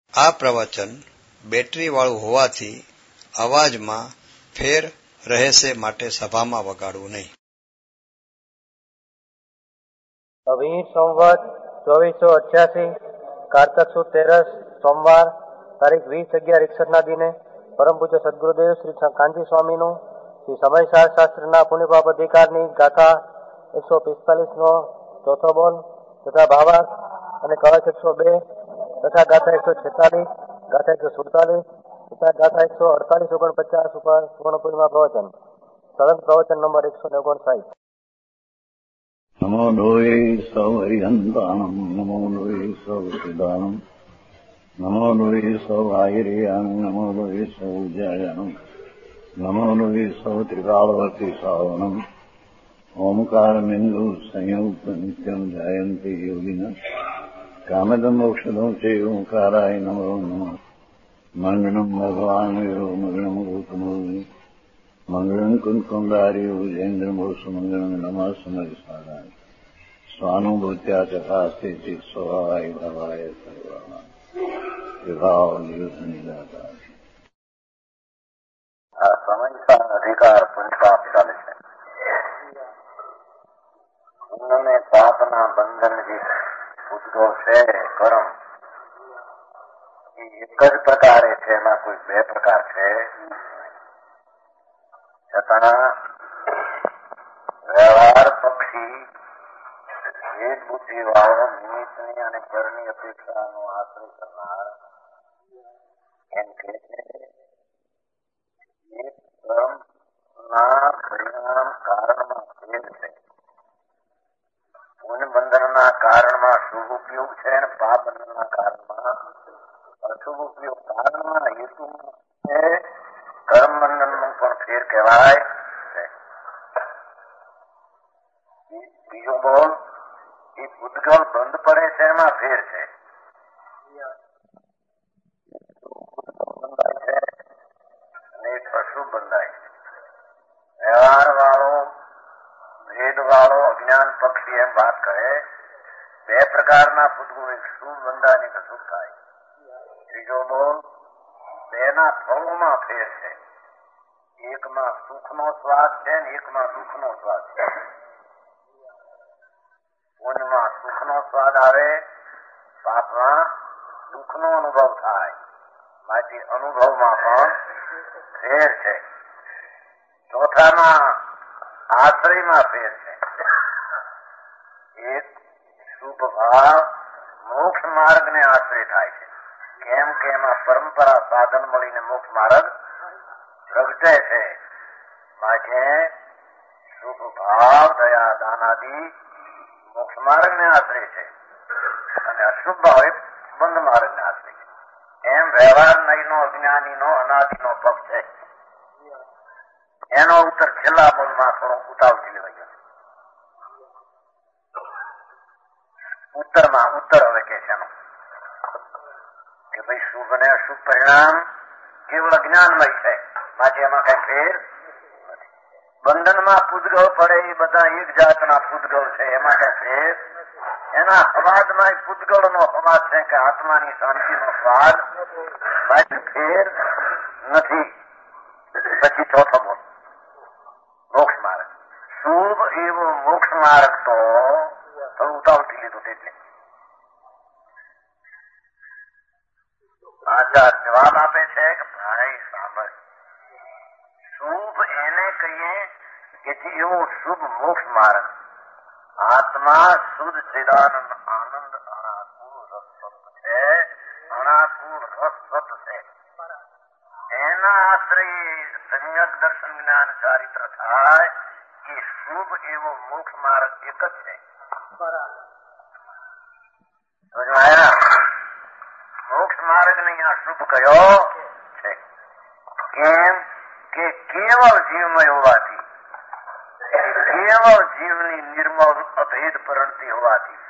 આ પ્રવચન બેટરી વાળું હોવાથી અવાજમાં ફેર રહેશે, માટે સભામાં વગાડવું નહીં. અભિહિત સંવત 2488 કારતક સુદ 13 સોમવાર તારીખ 20/11/61 ના દિને પરમ પૂજ્ય સદગુરુદેવ શ્રી કાંજી સ્વામીનું શ્રી સમયસાર શાસ્ત્રના પુણ્યપાપ અધિકારની ગાથા 145 નો ચોથો બોલ તથા ભાવાર્થ અને કવચ 102 તથા ગાથા 146, ગાથા 147 તથા ગાથા 148 49 ઉપર પૂર્ણ પૂર્ણિમા પ્રવચન સળંગ પ્રવચન નંબર 159. નમો લોહે સૌ હરિહંતાણમ, નમો લોહે સૌ સિદ્ધાણમ, નમો લોહે સૌ આયર્યાણમ, નમો લોહે સૌ જયાણમ, નમો લોહે સૌ ત્રિકાળવતી શ્રાવણમ, ઓમકારમિંદુ સંયુક્ત નિત્યમ જયંતિ યોગિન કામદમ મોક્ષદો છે ઓંકારાય નમો નમઃ. મંગળમ ભગવાન વીરો મંગળમ ગૌતમો મંગળમ કુંકુંડાર્યો જૈન્દ્રમો સુમંગળમ નમઃ સમરિસારાય સ્વાનુભૂત્યા ચકાસ્તે ચિત સ્વભાવાય ભવાય સર્વા વિભાવ નિદાતા. આ સમયસાર અધિકાર પુણ્યપાપ ચાલે છે. પુણ્યને પાપના બંધન જે ઉદ્ભવ છે કર્મ એ એક જ પ્રકારે છે, એમાં કોઈ બે પ્રકાર છે. છતાં વ્યવહાર પક્ષી ભેદ બુદ્ધિ વાળો નિમિત્તની અને પરની અપેક્ષાનો આશ્રય કરનાર એમ કે એક કર્મના પરિણામ કારણમાં ભેદ છે. પુણ્ય બંધનના કારણમાં શુભ ઉપયોગ છે અને પાપ બંધનના કારણમાં અશુભ ઉપયોગ. કારણમાં હેતુ છે, કર્મ બંધનનું પણ ફેર કહેવાય છે. બીજો બોલ એ ઉદ્ગલ બંધ પડે છે, એમાં ફેર છે. બંધાય છે અને એક અશુભ બંધાય છે. વ્યવહાર વાળો ભેદ વાળો અજ્ઞાન પક્ષી એમ વાત કરે બે પ્રકારના પૂતગુણ, એક શુભ બંધાય એક અશુભ થાય. ત્રીજો બોલ બેના ફળોમાં ફેર છે. એકમાં સુખનો સ્વાદ છે ને એકમાં દુઃખનો સ્વાદ છે. પુણ્યમાં સુખનો સ્વાદ આવે, પાપમાં દુઃખનો અનુભવ થાય. માટે અનુભવમાં પણ ફેર છે. ચોથામાં આશ્રયમાં ફેર છે. એક શુભ ભાવ મોક્ષ માર્ગને આશ્રય થાય છે. કેમ કે એમાં પરંપરા સાધન મળીને મોક્ષ માર્ગ પ્રગટે છે. માટે શુભ ભાવ દયા દાન આદિ મોક્ષ માર્ગને આશ્રય છે અને અશુભ ભાવ એ બંધ માર્ગને આશ્રય છે. એમ વ્યવહાર નહીનો અજ્ઞાનીનો અનાદિનો પક્ષ છે. એનો ઉત્તર છેલ્લા બોલમાં થોડો ઉતાવળથી લેવાઈ ગયો. ઉત્તરમાં ઉત્તર હવે કે છે એનો કે ભાઈ શુભ અને અશુભ પરિણામ કેવળ અજ્ઞાનમય છે, માટે એમાં કઈ ફેર નથી. બંધનમાં પૂતગળ પડે એ બધા એક જાતના પૂતગળ છે, એમાં કઈ ફેર. એના અવાજમાં પૂતગળનો અવાજ છે કે આત્માની શાંતિનો સ્વાદ, માટે ફેર નથી. પછી ચોથો બોલ મોક્ષ માર્ગ. શુભ એવો મોક્ષ માર્ગ તો ઉતાવળથી લીધું એટલે આચાર જવાબ આપે છે કે ભાઈ સાંભળ, શુભ એને કહીએ કે જે એવો શુભ મોક્ષ માર્ગ આત્મા શુદ્ધ ચિદાનંદ આનંદ અનાકુળ રસવત છે, અનાકુળ રસવત છે. એના આશ્રય સંયક દર્શન જ્ઞાન ચારિત્ર થાય એ શુભ એવો મોક્ષ માર્ગ એક જ છે. મોક્ષ માર્ગ ને અહીંયા શુભ કયો છે. કેમ કે કેવળ જીવમય હોવાથી, કેવળ જીવની નિર્મળ અભેદ પ્રવૃત્તિ હોવાથી.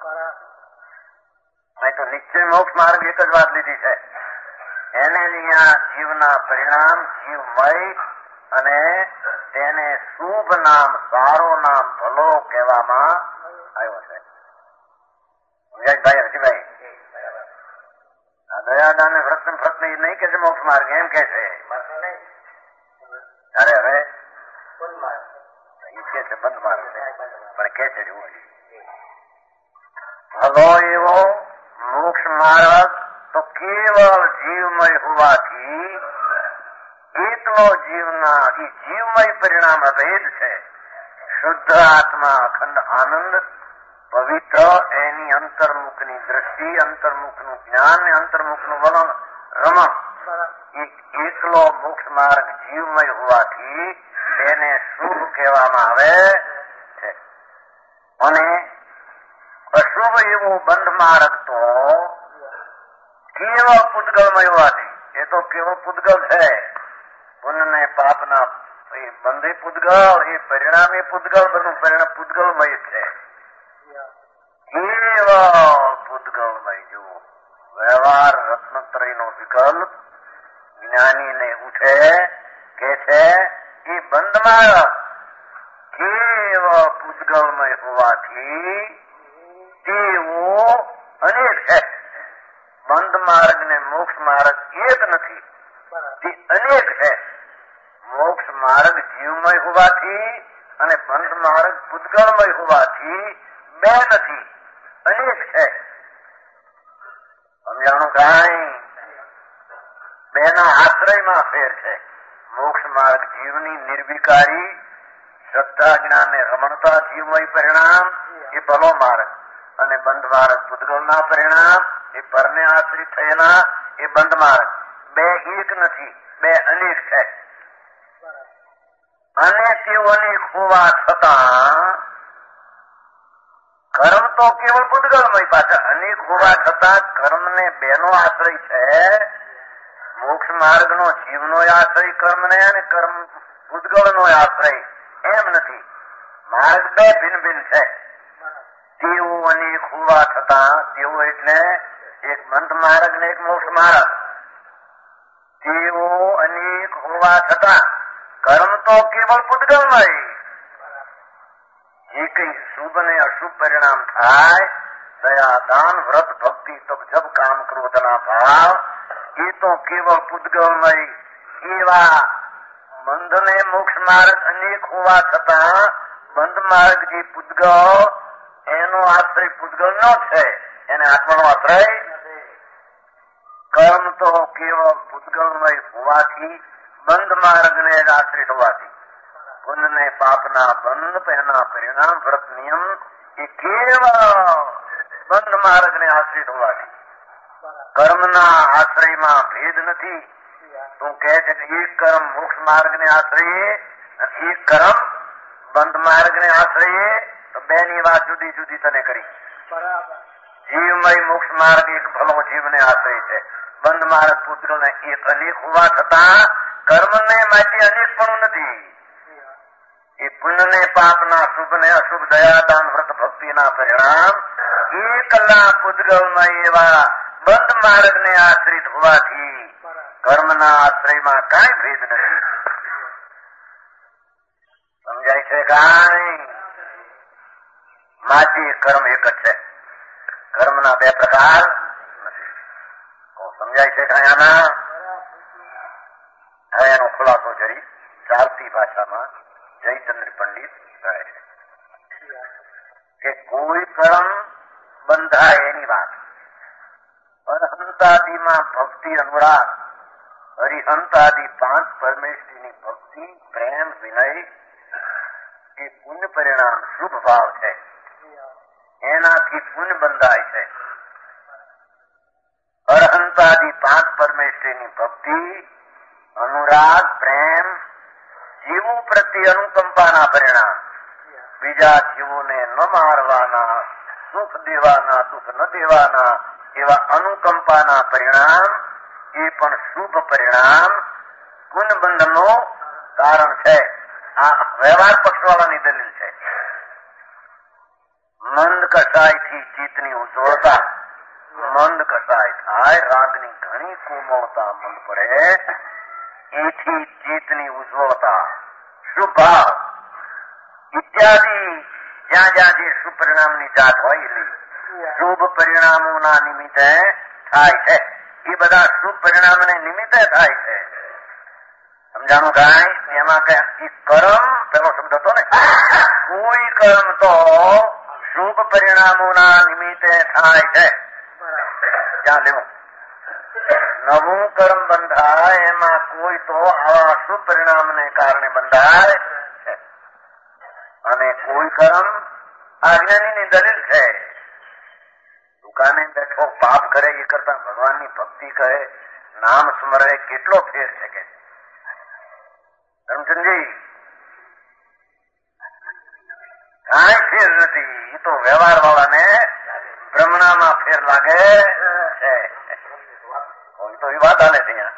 અહીં તો નિશ્ચય મોક્ષ માર્ગ એક જ વાત લીધી છે. એને અહીંયા જીવના પરિણામ જીવમય અને તેને શુભ નામ, સારો નામ, ભલો કહેવામાં આવ્યો છે. ભાઈ હજીભાઈ દયા દયાદાન વ્રત વ્રત એ નહીં કે છે મોક્ષ માર્ગ, એમ કે છે. અરે હવે એ કે છે બંધ માર્ગ પણ કે છે ભલો એવો મોક્ષ માર્ગ તો કેવળ જીવમય હોવાથી એકલો જીવના એ જીવમય પરિણામ અભેદ છે. શુદ્ધ આત્મા અખંડ આનંદ પવિત્ર એની અંતર્મુખની દ્રષ્ટિ, અંતર્મુખનું જ્ઞાન ને અંતર્મુખનું વલણ રમણ એ એકલો મોક્ષ માર્ગ જીવમય હોવાથી એને શુભ કહેવામાં આવે છે. અને અશુભ એવું બંધ માર્ગ તો કેવળ પૂતગલમય હોવાથી, એ તો કેવળ પૂતગલ છે. પુણ્ય ને પાપના એ બંધે પૂતગલ, એ પરિણામ એ પૂતગલ, બધું પરિણામ પૂતગલમય છે. કેવળ પૂતગલમય જો વ્યવહાર રત્નત્રયનો વિકલ્પ જ્ઞાનીને ઉઠે કે છે એ બંધ માર્ગ કેવળ પૂતગલમય હોવાથી તેવો અનેક છે. બંધ માર્ગ ને મોક્ષ માર્ગ એક નથી, તે અનેક છે. મોક્ષ માર્ગ જીવમય હોવાથી અને બંધ માર્ગ પૂતગલમય હોવાથી બે નથી, અનેક છે. સમજાણું કાંઈ? બેના આશ્રયમાં ફેર છે. મોક્ષ માર્ગ જીવની નિર્વિકારી શ્રદ્ધા જ્ઞાન ને રમણતા જીવમય પરિણામ એ ભલો માર્ગ, અને બંધ માર્ગ પૂતગલના પરિણામ એ પરને આશ્રિત થયેલા એ બંધ માર્ગ. બે એક નથી, બે અનેક છે. અને તેઓ અનેક હોવા છતાં કર્મ તો કેવળ પૂતગલમય, પાછા અનેક હોવા છતાં કર્મને બેનો આશ્રય છે. મોક્ષ માર્ગનો જીવનો આશ્રય કર્મને અને કર્મ પૂતગલનો આશ્રય એમ નથી. માર્ગ બે ભિન્ન ભિન્ન છે. તેવું અનેક હોવા છતાં, તેવું એટલે એક બંધ માર્ગ ને એક મોક્ષ માર્ગ, તેવો અનેક હોવા છતાં કર્મ તો કેવળ પૂતગલમય. જે કઈ શુભ ને અશુભ પરિણામ થાય, દયા દાન વ્રત ભક્તિ તપ જબ કામ ક્રોધના ભાવ, એ તો કેવળ પૂતગલમય. એવા બંધ ને મોક્ષ માર્ગ અનેક હોવા છતાં બંધ માર્ગ જે પૂતગલ એનો આશ્રય પૂતગલ નો છે, એને આત્માનો આશ્રય. કર્મ તો કેવળ પૂતગલમય હોવાથી બંધ માર્ગ ને આશ્રિત હોવાથી પુણ્ય ને પાપના બંધ એના પરિણામ વ્રત નિયમ એ કેવળ બંધ માર્ગ ને આશ્રિત હોવાથી કર્મના આશ્રયમાં ભેદ નથી. તું કહે છે કે એક કર્મ મોક્ષ માર્ગ ને આશ્રયે, એક કર્મ બંધ માર્ગ ને આશ્રયે, તો બેની વાત જુદી જુદી તને કરી. જીવમય મોક્ષ માર્ગ એક ભલો જીવને આશ્રય છે. બંધ માર્ગ પૂતગલ ને એક અનેક હોવા છતાં કર્મને માટે અનેક પણ નથી. એ પુણ્ય ને પાપના શુભ ને અશુભ દયાદાન વ્રત ભક્તિના પરિણામ એકલા પૂતગલમય એવા બંધ માર્ગ ને આશ્રિત હોવાથી કર્મના આશ્રયમાં કાંઈ ભેદ નથી. સમજાય છે કાંઈ? માટે કર્મ એક જ છે, કર્મના બે પ્રકાર નથી. સમજાય છે કાંઈ? આના હવે એનો ખુલાસો કરી ચાલતી ભાષામાં જયચંદ્ર પંડિત કહે છે કે કોઈ કર્મ બંધાય એની વાત, અરહંતાદિમાં ભક્તિ અનુરાગ, હરિહંતાદિ પાંચ પરમેશ્વરીની ભક્તિ પ્રેમ વિનય એ પુણ્ય પરિણામ શુભ ભાવ છે. એનાથી પુણ્ય બંધાય છે. અરહંતાદિ પાંચ પરમેશ્વરીની ભક્તિ અનુરાગ પ્રેમ જીવો પ્રત્યે અનુકંપાના પરિણામ, બીજા જીવોને ન મારવાના, સુખ દેવાના દુઃખ ન દેવાના એવા અનુકંપાના પરિણામ એ પણ શુભ પરિણામ પુનબંધનો કારણ છે. આ વ્યવહાર પક્ષવાળાની દલીલ છે. મંદ કસાયથી ચિત્તની ઉજ્જવળતા, મંદ કસાય થાય, રાગની ઘણી કોમળતા મંદ પડે, એથી ચિત્તની ઉજ્જવળતા શુભ ભાવ ઇત્યાદિ જ્યાં જ્યાં જે શુભ પરિણામની જાત હોય એટલી શુભ પરિણામોના નિમિત્તે થાય છે. એ બધા શુભ પરિણામને નિમિત્તે થાય છે. સમજાણું કાંઈ? એમાં કઈ કર્મ પેલો શબ્દ હતો ને, કોઈ કર્મ તો શુભ પરિણામોના નિમિત્તે થાય છે. ત્યાં લેવું નવું કર્મ બંધાય એમાં કોઈ તો આવા શુભ પરિણામને કારણે બંધાય છે. અને કોઈ કર્મ આજ્ઞાની દલીલ છે. દુકાને બેઠો પાપ કરે એ કરતા ભગવાનની ભક્તિ કરે, નામ સ્મરે, કેટલો ફેર છે કે ધર્મચંદજી? કાંઈ ફેર નથી. એ તો વ્યવહાર વાળાને ભ્રમણામાં ફેર લાગે છે. કોઈ તો એ વાત હાલે છે એ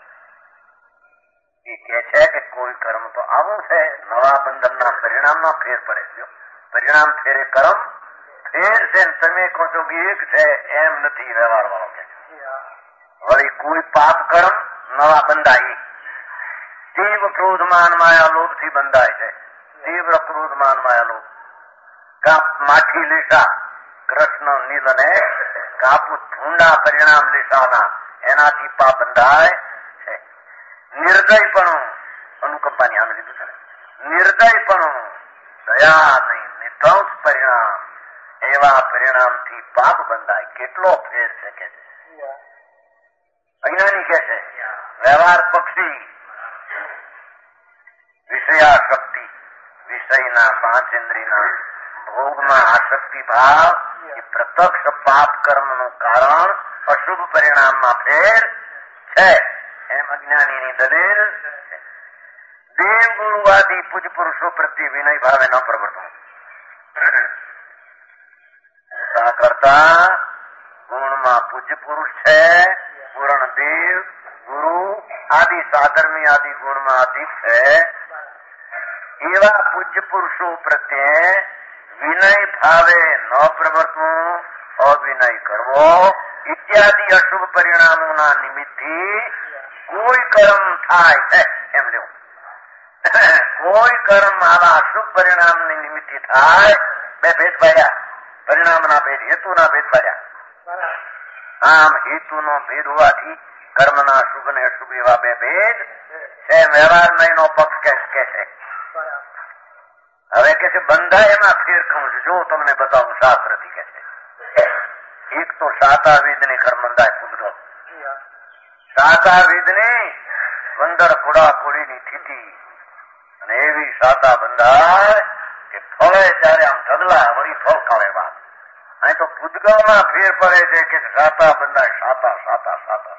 કે છે કે કોઈ કર્મ તો આવું છે, નવા બંધનના પરિણામમાં ફેર પડે છે. પરિણામ ફેરે કર્મ ફેર છે. તમે કહો છો કે એક છે, એમ નથી વ્યવહાર વાળો કે. વળી કોઈ પાપ કર્મ નવા બંધાય. તીવ્ર ક્રોધ માન માયા લોભ થી બંધાય છે. તીવ્ર ક્રોધ માન માયા લોભ. માઠી લીસા કૃષ્ણ નીલ અને કાપુ ઠુંડા પરિણામ લીસાના, એનાથી પાપ બંધાય છે. નિર્દયપણું, અનુકંપાની આને લીધું છે ને, નિર્દયપણું, દયા નહીં, નિર્દંશ પરિણામ, એવા પરિણામથી પાપ બંધાય. કેટલો ફેર છે કે અજ્ઞાની કે છે. વ્યવહાર પક્ષી વિષયાશક્તિ, વિષયના પાંચેન્દ્રિયના ભોગમાં આસક્તિ ભાવ એ પ્રત્યક્ષ પાપ કર્મનું કારણ અશુભ પરિણામમાં ફેર છે. એમ અજ્ઞાનીની દલીલ છે. દેવ ગુરુવાદી પૂજ પુરુષો પ્રત્યે વિનય ભાવે ન પ્રવર્તવું. કરતા ગુણમાં પૂજ્ય પુરુષ છે, પૂર્ણ દેવ ગુરુ આદિ સાધર્મી આદિ ગુણમાં અધિક છે. એવા પૂજ્ય પુરુષો પ્રત્યે વિનય ભાવે ન પ્રવર્તવું, અવિનય કરવો ઇત્યાદિ અશુભ પરિણામોના નિમિત્તથી કોઈ કર્મ થાય છે. એમ લેવું કોઈ કર્મ આવા અશુભ પરિણામની નિમિત્તે થાય. બે ભેદ પાડ્યા, પરિણામના ભેદ, હેતુના ભેદ પાડ્યા. આમ હેતુનો ભેદ હોવાથી કર્મના શુભ ને અશુભ એવા બે ભેદ છે. વ્યવહાર નયનો પક્ષ કે છે. હવે કે છે બંધાય એમાં ફેર કહું છું. જો તમને બતાવું શાસ્ત્રથી કે છે. એક તો શાતાવિદની કર્મ બંધાય પૂતગલ. શાતાવિદની વંદર કુડા કુડીની સ્થિતિ અને એવી શાતા બંધાય કે ફળે ત્યારે આમ ઢગલા વળી ફળ ખાવે વાત. અહીં તો પૂતગલમાં ફેર પડે છે કે શાતા બંધાય. શાતા શાતા શાતા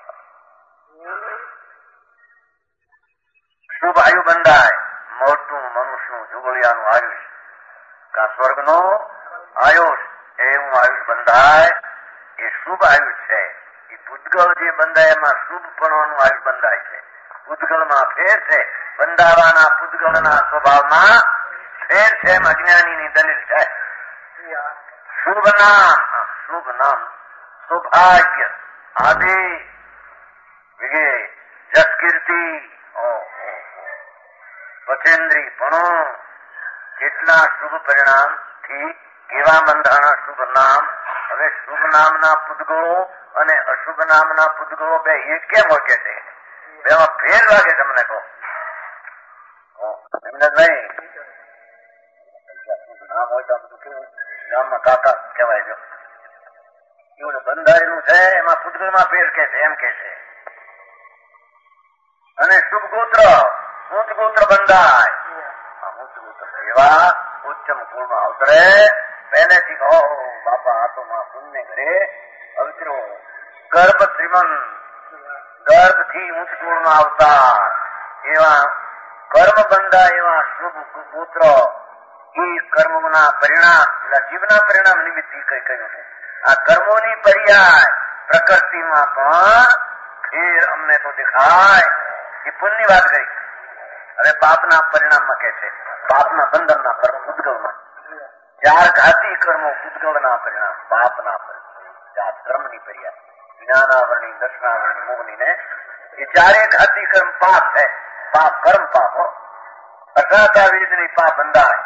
શુભ આયુ બંધાય. મોટું મનુષ્યનું જુગલિયાનું આયુષ, કા સ્વર્ગનું આયુષ, એવું આયુષ બંધાય. એ શુભ આયુષ છે. એ પૂતગલ જે બંધાય એમાં શુભપણું આયુષ બંધાય છે. પૂતગલમાં ફેર છે. બંધાવાના પૂતગલના સ્વભાવમાં ફેર છે. એમ અજ્ઞાનીની દલીલ છે. શુભ નામ, શુભ નામ, સૌભાગ્ય આદિ વિગે જસ કીર્તિ, વચેન્દ્રી પણ કેટલા શુભ પરિણામ થી કેવા બંધાણા શુભ નામ. હવે શુભ નામના પૂતગળો અને અશુભ નામના પૂતગળો બે એક કેમ હોય કે છે? બેમાં ફેર લાગે તમને કહો એમને નહીં. નામ હોય તો બધું કેવું ગામમાં કાકા કહેવાય. જો એવું બંધાયેલું છે એમાં પૂતગળમાં ફેર કે છે એમ કે છે. અને શુભ ગોત્ર, ઉચ્ચ ગોત્ર બંધાય. ઉચ્ચ ગોત્ર એવા ઉચ્ચમ કુળમાં અવતરે. પહેલેથી કહો બાપા આ તો માં પુણ્ય ઘરે અવતરો. ગર્ભ શ્રીમંત, ગર્ભથી ઉચ્ચ કુળમાં આવતા એવા કર્મ બંધાય. એવા શુભ ગોત્ર એ કર્મના પરિણામ, જીવના પરિણામ નિમિત્ત કઈ કહ્યું છે. આ કર્મોની પર્યાય પ્રકૃતિમાં પણ ફેર અમને તો દેખાય. એ પુણ્યની વાત કરી. હવે પાપના પરિણામમાં કે છે, પાપના બંધનના કર્મ પૂતગલમાં. ચાર ઘાતી કર્મો પૂતગલના પરિણામ, પાપના પરિણામ. ચાર કર્મની પર્યાય જ્ઞાનાવરણી, દર્શનાવરણી, મોહની ને એ ચારે ઘાતી કર્મ પાપ છે. પાપ કર્મ પાપ. અસાતા વિધની પાપ બંધાય.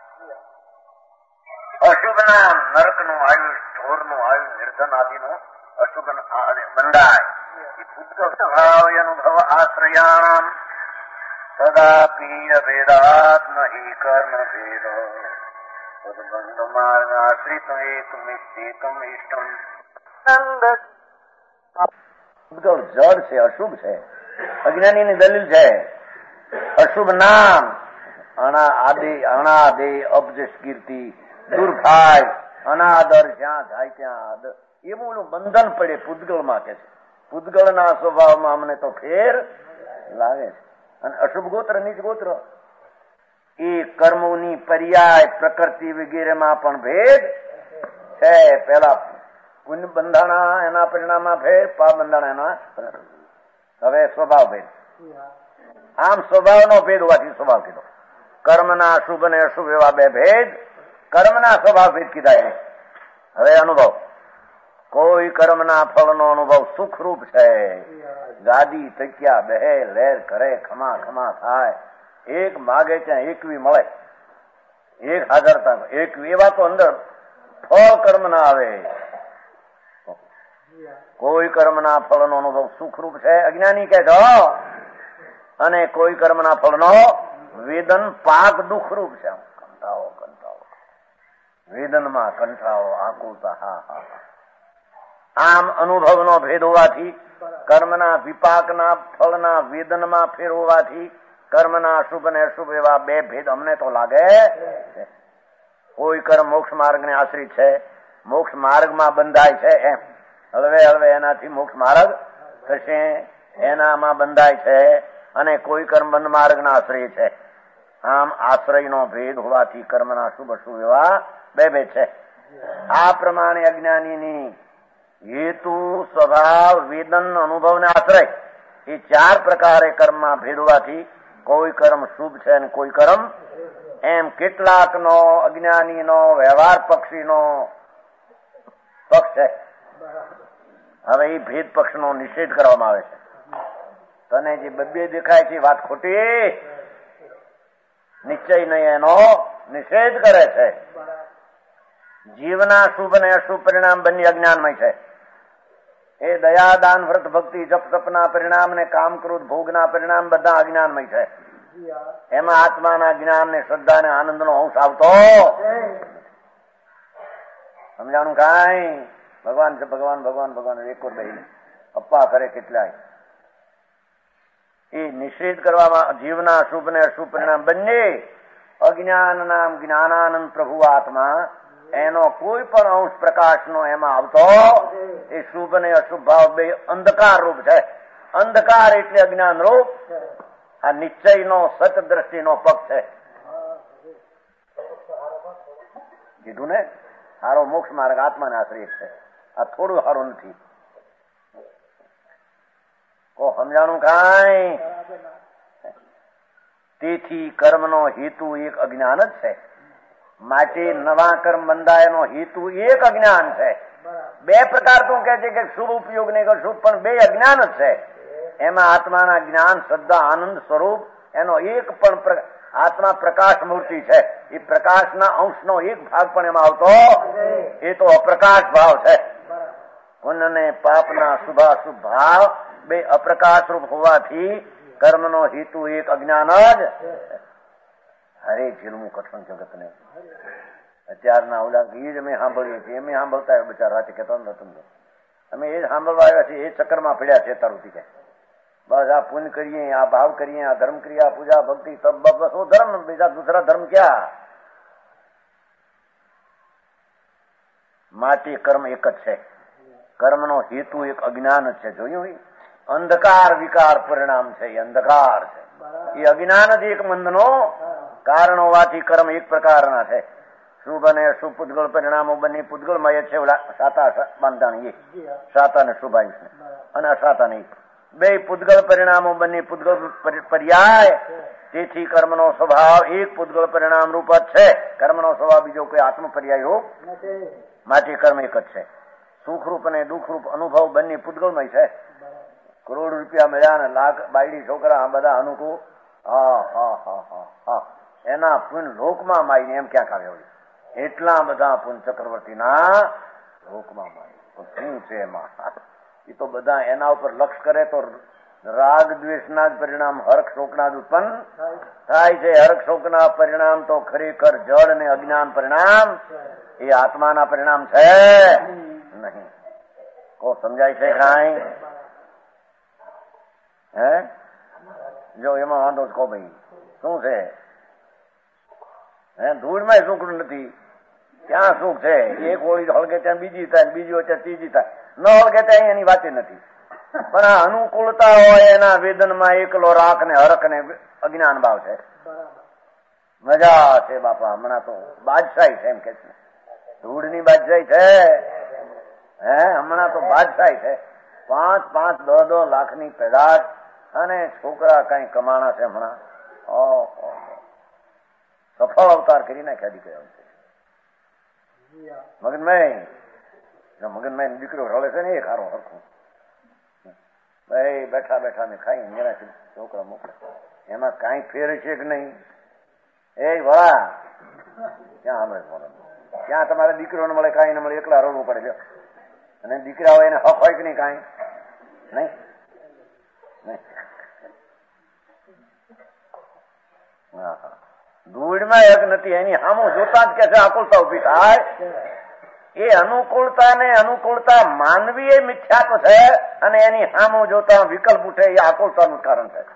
અશુભ નામ નરકનું આયુષ, ઢોરનું આયુષ, નિર્ધન આદિનું અશુભ બંધાય. પૂતગલ સ્વભાવ અનુભવ આશ્રયામ સદાપી અભેદાત નહી કર્મ ભેદ સદબંધ માર્ગ આશ્રિત એકમ ઇષ્ટમ. પૂતગલ જડ છે, અશુભ છે, અજ્ઞાનીની દલીલ છે. અશુભ નામ અણાદે અબ્જ કીર્તિ દૂર થાય, અનાદર જ્યાં જાય ત્યાં આદર, એવું બંધન પડે પૂતગલમાં કે છે. પૂતગલના સ્વભાવમાં અમને તો ફેર લાગે છે. અને અશુભ ગોત્ર નીચ ગોત્ર એ કર્મોની પર્યાય પ્રકૃતિ વગેરેમાં પણ ભેદ છે. પેલા પુણ્ય બંધાણા એના પરિણામમાં ભેદ, પાપ બંધાણા એના. હવે સ્વભાવ ભેદ. આમ સ્વભાવનો ભેદ હોવાથી સ્વભાવ કીધો. કર્મના શુભ અને અશુભ એવા બે ભેદ, કર્મના સ્વભાવ ભેદ કીધા એને. હવે અનુભવ, કોઈ કર્મના ફળનો અનુભવ સુખરૂપ છે. ગાદી તક્યા બેહે લહેર કરે ખમા ખમા થાય, એક માગે ત્યાં એકવી મળે, એક હાજરતા એકવી, એવા તો અંદર ફળ કર્મ ના આવે. કોઈ કર્મના ફળનો અનુભવ સુખરૂપ છે અજ્ઞાની કહે છો, અને કોઈ કર્મના ફળનો વેદન પાક દુઃખરૂપ છે. કંટાળો કંટાળો, વેદનમાં કંટાળો, આકુલતા, હા હા. આમ અનુભવનો ભેદ હોવાથી, કર્મના વિપાકના ફળના વેદનમાં ફેર હોવાથી, કર્મના અશુભ અને અશુભ એવા બે ભેદ અમને તો લાગે. કોઈ કર્મ મોક્ષ માર્ગને આશ્રિત છે, મોક્ષ માર્ગમાં બંધાય છે, એમ હળવે હળવે એનાથી મોક્ષ માર્ગ થશે, એનામાં બંધાય છે. અને કોઈ કર્મ બંધ માર્ગના આશ્રય છે. આમ આશ્રયનો ભેદ હોવાથી કર્મના શુભ અશુભ એવા બે ભેદ છે. આ પ્રમાણે અજ્ઞાનીની હેતુ, સ્વભાવ, વેદન, અનુભવ ને આશ્રય એ ચાર પ્રકારે કર્મમાં ભેદ હોવાથી કોઈ કર્મ શુભ છે અને કોઈ કર્મ એમ કેટલાકનો અજ્ઞાનીનો વ્યવહાર પક્ષીનો પક્ષ છે. હવે એ ભેદ પક્ષનો નિષેધ કરવામાં આવે છે. તને જે બબ્બે દેખાય છે વાત ખોટી, નિશ્ચય નહીં એનો નિષેધ કરે છે. જીવના શુભ અને અશુભ પરિણામ બંને અજ્ઞાનમય છે. એ દયા, દાન, વ્રત, ભક્તિ, જપ તપના પરિણામ ને કામ, ક્રોધ, ભોગના પરિણામ બધા અજ્ઞાનમય છે. એમાં આત્માના જ્ઞાન ને શ્રદ્ધા ને આનંદ નો અંશ આવતો સમજાણું કાંઈ? ભગવાન છે ભગવાન ભગવાન ભગવાન એકો દઈ અપ્પા કરે કેટલાય. એ નિષેધ કરવામાં જીવના શુભ ને અશુભ પરિણામ બંને અજ્ઞાન નામ જ્ઞાનાનંદ પ્રભુ આત્મા એનો કોઈ પણ અંશ પ્રકાશનો એમાં આવતો એ શુભ અને અશુભ ભાવ બે અંધકાર રૂપ છે. અંધકાર એટલે અજ્ઞાન રૂપ. આ નિશ્ચયનો સત દ્રષ્ટિનો પક્ષ છે. કીધું ને, સારો મોક્ષ માર્ગ આત્માને આશ્રય છે. આ થોડું સારું નથી. કો સમજાણું કાંઈ? તેથી કર્મનો હેતુ એક અજ્ઞાન જ છે. માટે નવા કર્મ બંધાયનો હેતુ એક અજ્ઞાન છે. બે પ્રકાર તો કહે છે કે શુભ ઉપયોગ ને શુભ, પણ બે અજ્ઞાન જ છે. એમાં આત્માના જ્ઞાન, શ્રદ્ધા, આનંદ સ્વરૂપ એનો એક પણ આત્મા પ્રકાશ મૂર્તિ છે. એ પ્રકાશના અંશનો એક ભાગ પણ એમાં આવતો એ તો અપ્રકાશ ભાવ છે. પુણ્ય ને પાપના શુભાશુભ ભાવ બે અપ્રકાશ રૂપ હોવાથી કર્મનો હેતુ એક અજ્ઞાન જ. હરે ઝીલવું કઠણ જગતને. અત્યારના ઓલા એ જ અમે સાંભળીએ છીએ, એમ સાંભળતા હોય બચારા રાતે કહેતા નથી. અમે એ જ સાંભળવા આવ્યા છીએ, એ ચક્કરમાં પડ્યા છે તારુથી કે બસ આ પુણ્ય કરીએ, આ ભાવ કરીએ, આ ધર્મ ક્રિયા, પૂજા, ભક્તિ, સબ બસ વો ધર્મ, બીજા દૂસરા ધર્મ ક્યાં? માટે કર્મ એક જ છે. કર્મનો હેતુ એક અજ્ઞાન જ છે. જોયું? અંધકાર વિકાર પરિણામ છે. એ અંધકાર છે. એ અજ્ઞાન જ એક મંદનો કારણ હોવાથી કર્મ એક પ્રકારના છે. શુભ અને અશુભ પૂતગળ પરિણામો બંને પૂતગળમય છે. ઓલા સાતા બાંધાણી એ સાતા ને શુભાયુષ ને અને અસાતા નહીં બે પૂતગળ પરિણામો બંને પૂતગળ પર્યાય. તેથી કર્મનો સ્વભાવ એક પૂતગળ પરિણામ રૂપ જ છે. કર્મનો સ્વભાવ બીજો કોઈ આત્મ પર્યાય રૂપ માટે કર્મ એક જ છે. સુખરૂપ અને દુઃખરૂપ અનુભવ બંને પૂતગળમય છે. કરોડ રૂપિયા મળ્યા ને લાખ બાયડી છોકરા આ બધા અનુકૂળ, હા હા હા હા હા એના પુણ્ય લોકમાં માઈને એમ ક્યાંક આવ્યો એટલા બધા પુણ્ય ચક્રવર્તીના લોકમાં માય. શું છે એમાં? એ તો બધા એના ઉપર લક્ષ કરે તો રાગ દ્વેષના જ પરિણામ હર્ષ શોકના જ ઉત્પન્ન થાય છે. હર્ષ શોકના પરિણામ તો ખરેખર જળ અને અજ્ઞાન પરિણામ એ આત્માના પરિણામ છે નહીં. કો સમજાય છે કાંઈ? હે જો એમાં વાંધો જ કહો ભાઈ શું છે? હે ધૂળમાં સુખ નથી. ક્યાં સુખ છે? એક હોળી હળગે ત્યાં બીજી થાય, બીજી હોય ત્યાં ત્રીજી થાય, ન હળગે ત્યાં એની વાત નથી. પણ આ અનુકૂળતા હોય એના વેદનમાં એકલો રાખ ને હરખ ને અજ્ઞાન ભાવ છે. મજા છે બાપા. હમણાં તો બાદશાહી છે એમ કે છે. ધૂળની બાદશાહી છે. હે હમણાં તો બાદશાહી છે. 5-5, 10-10 લાખની પેદાશ અને છોકરા કઈ કમાણા છે હમણાં. સફળ અવતાર કરી નાખ્યા દીકરા. મગનભાઈ દીકરો રળે છે ને એ ખારો હરખું ભાઈ બેઠા બેઠા ને ખાઈ મેરાથી છોકરા મોકલે. એમાં કઈ ફેર છે કે નહીં? એ વળા ક્યાં મળે? ક્યાં તમારે દીકરો ને મળે? કાંઈ ન મળે. એકલા રડવું પડે. અને દીકરા હોય એને હક હોય કે નહીં? કાંઈ નહીં. ધૂળમાં એક નથી. એની સામું જોતા જ કે છે આકુલતા ઉભી થાય. એ અનુકૂળતા માનવીય મિથ્યાત્વ છે અને એની સામું જોતા વિકલ્પ ઉઠે એ આકુલતાનું કારણ છે.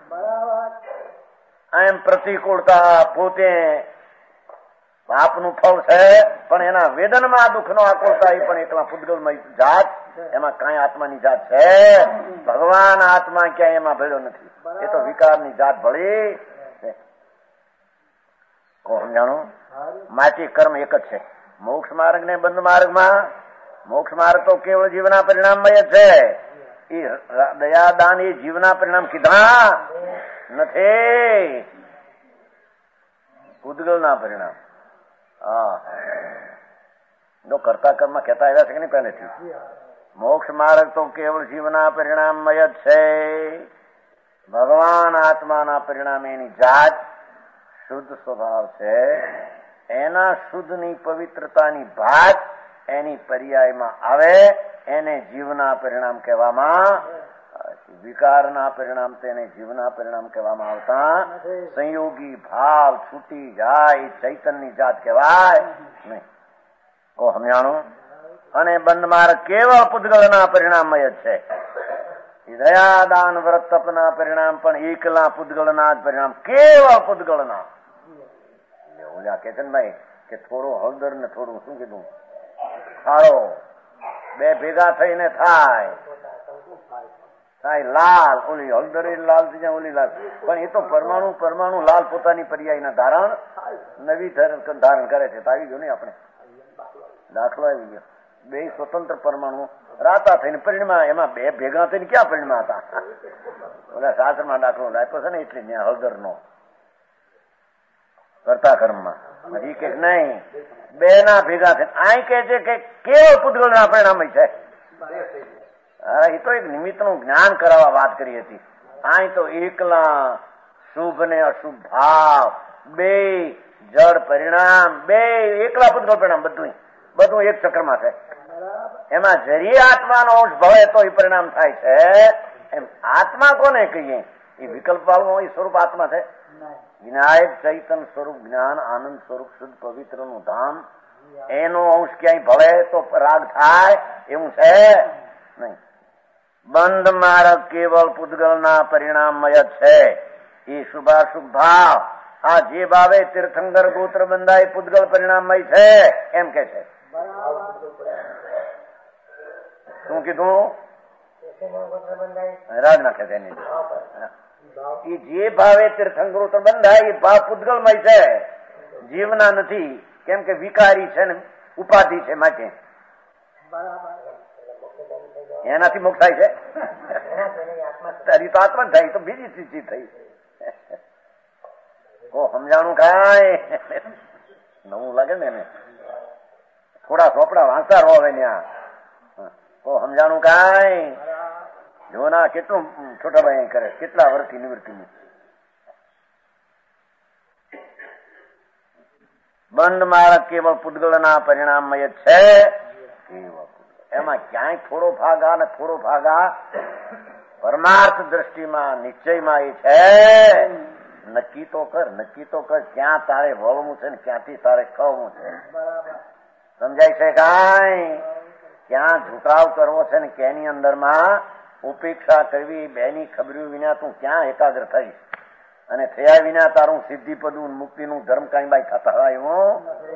એમ પ્રતિકૂળતા પોતે પાપનું ફળ છે પણ એના વેદનમાં દુઃખનો આકુલતા એ પણ એકલા પૂતગલમય જાત. એમાં કઈ આત્માની જાત છે? ભગવાન આત્મા ક્યાંય એમાં ભેળો નથી. એ તો વિકારની જાત ભળી. સમજાણું? માટી કર્મ એક જ છે. મોક્ષ માર્ગ ને બંધ માર્ગમાં મોક્ષ માર્ગ તો કેવળ જીવના પરિણામમય જ છે. એ દયાદાન એ જીવના પરિણામ કીધા નથી, પૂતગલના પરિણામ. જો કરતા કર્મમાં કહેતા આવ્યા છે કે નહીં પહેલેથી? મોક્ષ માર્ગ તો કેવળ જીવના પરિણામમય જ છે. ભગવાન આત્માના પરિણામે એની જાત શુદ્ધ સ્વભાવ છે. એના શુદ્ધની પવિત્રતાની ભાત એની પર્યાયમાં આવે એને જીવના પરિણામ કહેવામાં. વિકારના પરિણામ તેને જીવના પરિણામ કહેવામાં આવતા. સંયોગી ભાવ છૂટી જાય ચૈતન્યની જાત કહેવાય નહીં. કો સમજાણું? અને બંધ માર્ગ કેવળ પૂતગલના પરિણામમય જ છે. દયાદાન વ્રત તપના પરિણામ પણ એકલા પૂતગલના જ પરિણામ, કેવળ પૂતગલના. ઓલા કેતનભાઈ કે થોડું હળદર ને થોડું શું કીધું ખારો બે ભેગા થઈને થાય લાલ. ઓલી હળદર લાલ થઈ જાય, ઓલી લાલ. પણ એ તો પરમાણુ લાલ પોતાની પર્યાયના ધારણ નવી ધારણ કરે છે. તો આવી ગયો ને આપણે દાખલો આવી ગયો. બે સ્વતંત્ર પરમાણુ રાતા થઈને પરિણમાં. એમાં બે ભેગા થઈને ક્યાં પરિણમાં હતા? ઓલા શાસ્ત્રમાં દાખલો આપ્યો છે ને એટલે ત્યાં હળદર નો કરતા કર્મમાં. હજી કે નહીં બે ના ભેગા થઈને અહીં કે છે કે કેવળ પૂતગલ ના પરિણામ છે. એ તો એક નિમિત્ત નું જ્ઞાન કરાવવા વાત કરી હતી. અહીં તો એકલા શુભ ને અશુભ ભાવ બે જળ પરિણામ બે એકલા પૂતગલ પરિણામ બધું એક ચક્રમાં છે. એમાં જરીય આત્માનો અંશ ભવે તો એ પરિણામ થાય છે. એમ આત્મા કોને કહીએ? એ વિકલ્પ વાળું એ સ્વરૂપ આત્મા છે. વિનાયક ચૈતન સ્વરૂપ જ્ઞાન આનંદ સ્વરૂપ શુદ્ધ પવિત્ર નું ધામ. એનો અંશ ક્યાંય ભળે તો રાગ થાય એવું છે નહીં. બંધ માર્ગ કેવળ પૂતગલના પરિણામમય છે. એ શુભાશુભ ભાવ આ જે ભાવે તીર્થંકર ગોત્ર બંધાય પૂતગલ પરિણામમય છે એમ કે છે. શું કીધું? રાજ નાખે તેની એ જે ભાવે તીર્થંકર બંધાય એ ભાવ પૂતગલમય છે, જીવના નથી. કેમ કે વિકારી છે ને ઉપાધિ છે માટે એનાથી મોક્ષ થાય છે. તારી તો આત્મા થાય તો બીજી ચીજ થઈ. સમજાણું કાંઈ નવું લાગે ને એને થોડા ચોપડા વાંચતા રહો હવે ત્યાં. સમજાણું કાંઈ જોના કેટલું છોટાભાઈ કરે કેટલા વર્ષથી નિવૃત્તિની. બંધ માર્ગ કેવળ પૂતગલના પરિણામમય છે. કેવળ પૂતગલ એમાં ક્યાંય થોડો ભાગા ને થોડો ભાગા પરમાર્થ દ્રષ્ટિમાં નિશ્ચયમાં એ છે. નક્કી તો કર ક્યાં તારે વળવું છે ને ક્યાંથી તારે ખવવું છે. સમજાય છે કાંઈ? ક્યાં ઝુકાવ કરવો છે ને કેની અંદરમાં ઉપેક્ષા કરવી, બેની ખબર્યું વિના તું ક્યાં એકાગ્ર થઈશ અને થયા વિના તારું સિદ્ધિપદું મુક્તિનું ધર્મ કાંઈ બાઈ થતા હોય એવું.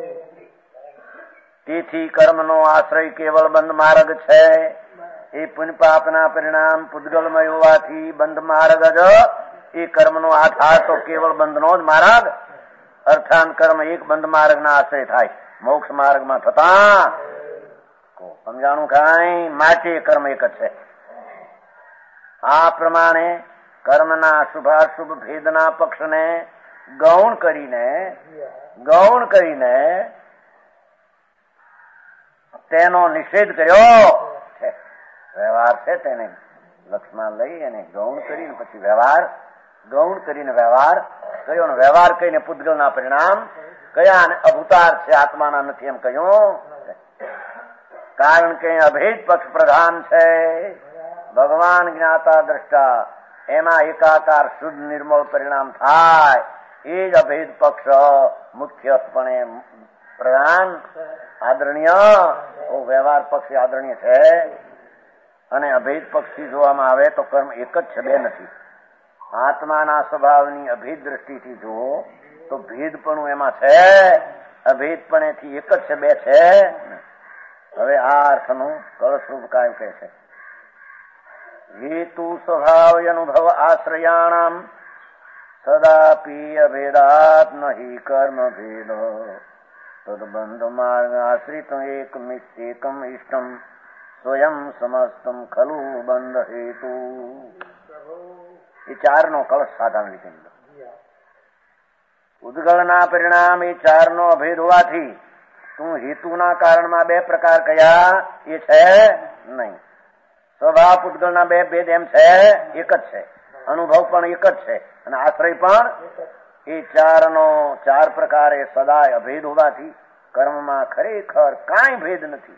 તેથી કર્મનો આશ્રય કેવળ બંધ માર્ગ છે. એ પુણ્ય પાપના પરિણામ પૂતગલમય હોવાથી બંધ માર્ગ જ એ કર્મનો આધાર તો કેવળ બંધનો જ માર્ગ. અર્થાત કર્મ એક બંધ માર્ગના આશ્રય થાય. મોક્ષ માર્ગમાં થતા સમજાણું કાંઈ? માટે કર્મ એક જ છે. આ પ્રમાણે કર્મના શુભાશુભ ભેદના પક્ષને ગૌણ કરીને તેનો નિષેધ કર્યો છે. વ્યવહાર છે તેને લક્ષમાં લઈ અને ગૌણ કરીને પછી વ્યવહાર કયો ને વ્યવહાર કહીને પૂતગલના પરિણામ કયા અને અભૂતાર છે, આત્માના નથી એમ કહ્યું. કારણ કે અભેદ પક્ષ પ્રધાન છે. ભગવાન જ્ઞાતા દ્રષ્ટા એમાં એકાકાર શુદ્ધ નિર્મળ પરિણામ થાય. એ જ અભેદ પક્ષ મુખ્યપણે પ્રધાન આદરણીય. વ્યવહાર પક્ષ આદરણીય છે અને અભેદ પક્ષથી જોવામાં આવે તો કર્મ એક જ છે, બે નથી. આત્માના સ્વભાવની અભેદ દ્રષ્ટિથી જુઓ તો ભેદપણું એમાં છે. અભેદપણેથી એક જ છે, બે છે. હવે આ અર્થનું કળસ્વરૂપ કાય કહે છે. હેતુ સ્વભાવ અનુભવ આશ્રયાણામ સદાપી અભેદાત નહી કર્મ ભેદ તદબંધ માર્ગ આશ્રિત એકમ ઇષ્ટમ સ્વયં સમસ્તમ ખલુ બંધ હેતુ. એ ચારનો કળશ સાધારણ રીતે ઉદ્ગલના પરિણામ એ ચારનો અભેદ હોવાથી તું હેતુના કારણમાં બે પ્રકાર કયા એ છે નહીં. સ્વભાવ પૂતગલના બે ભેદ એમ છે, એક જ છે. અનુભવ પણ એક જ છે અને આશ્રય પણ એ ચાર પ્રકારે સદાય અભેદ હોવાથી કર્મમાં ખરેખર કાંઈ ભેદ નથી.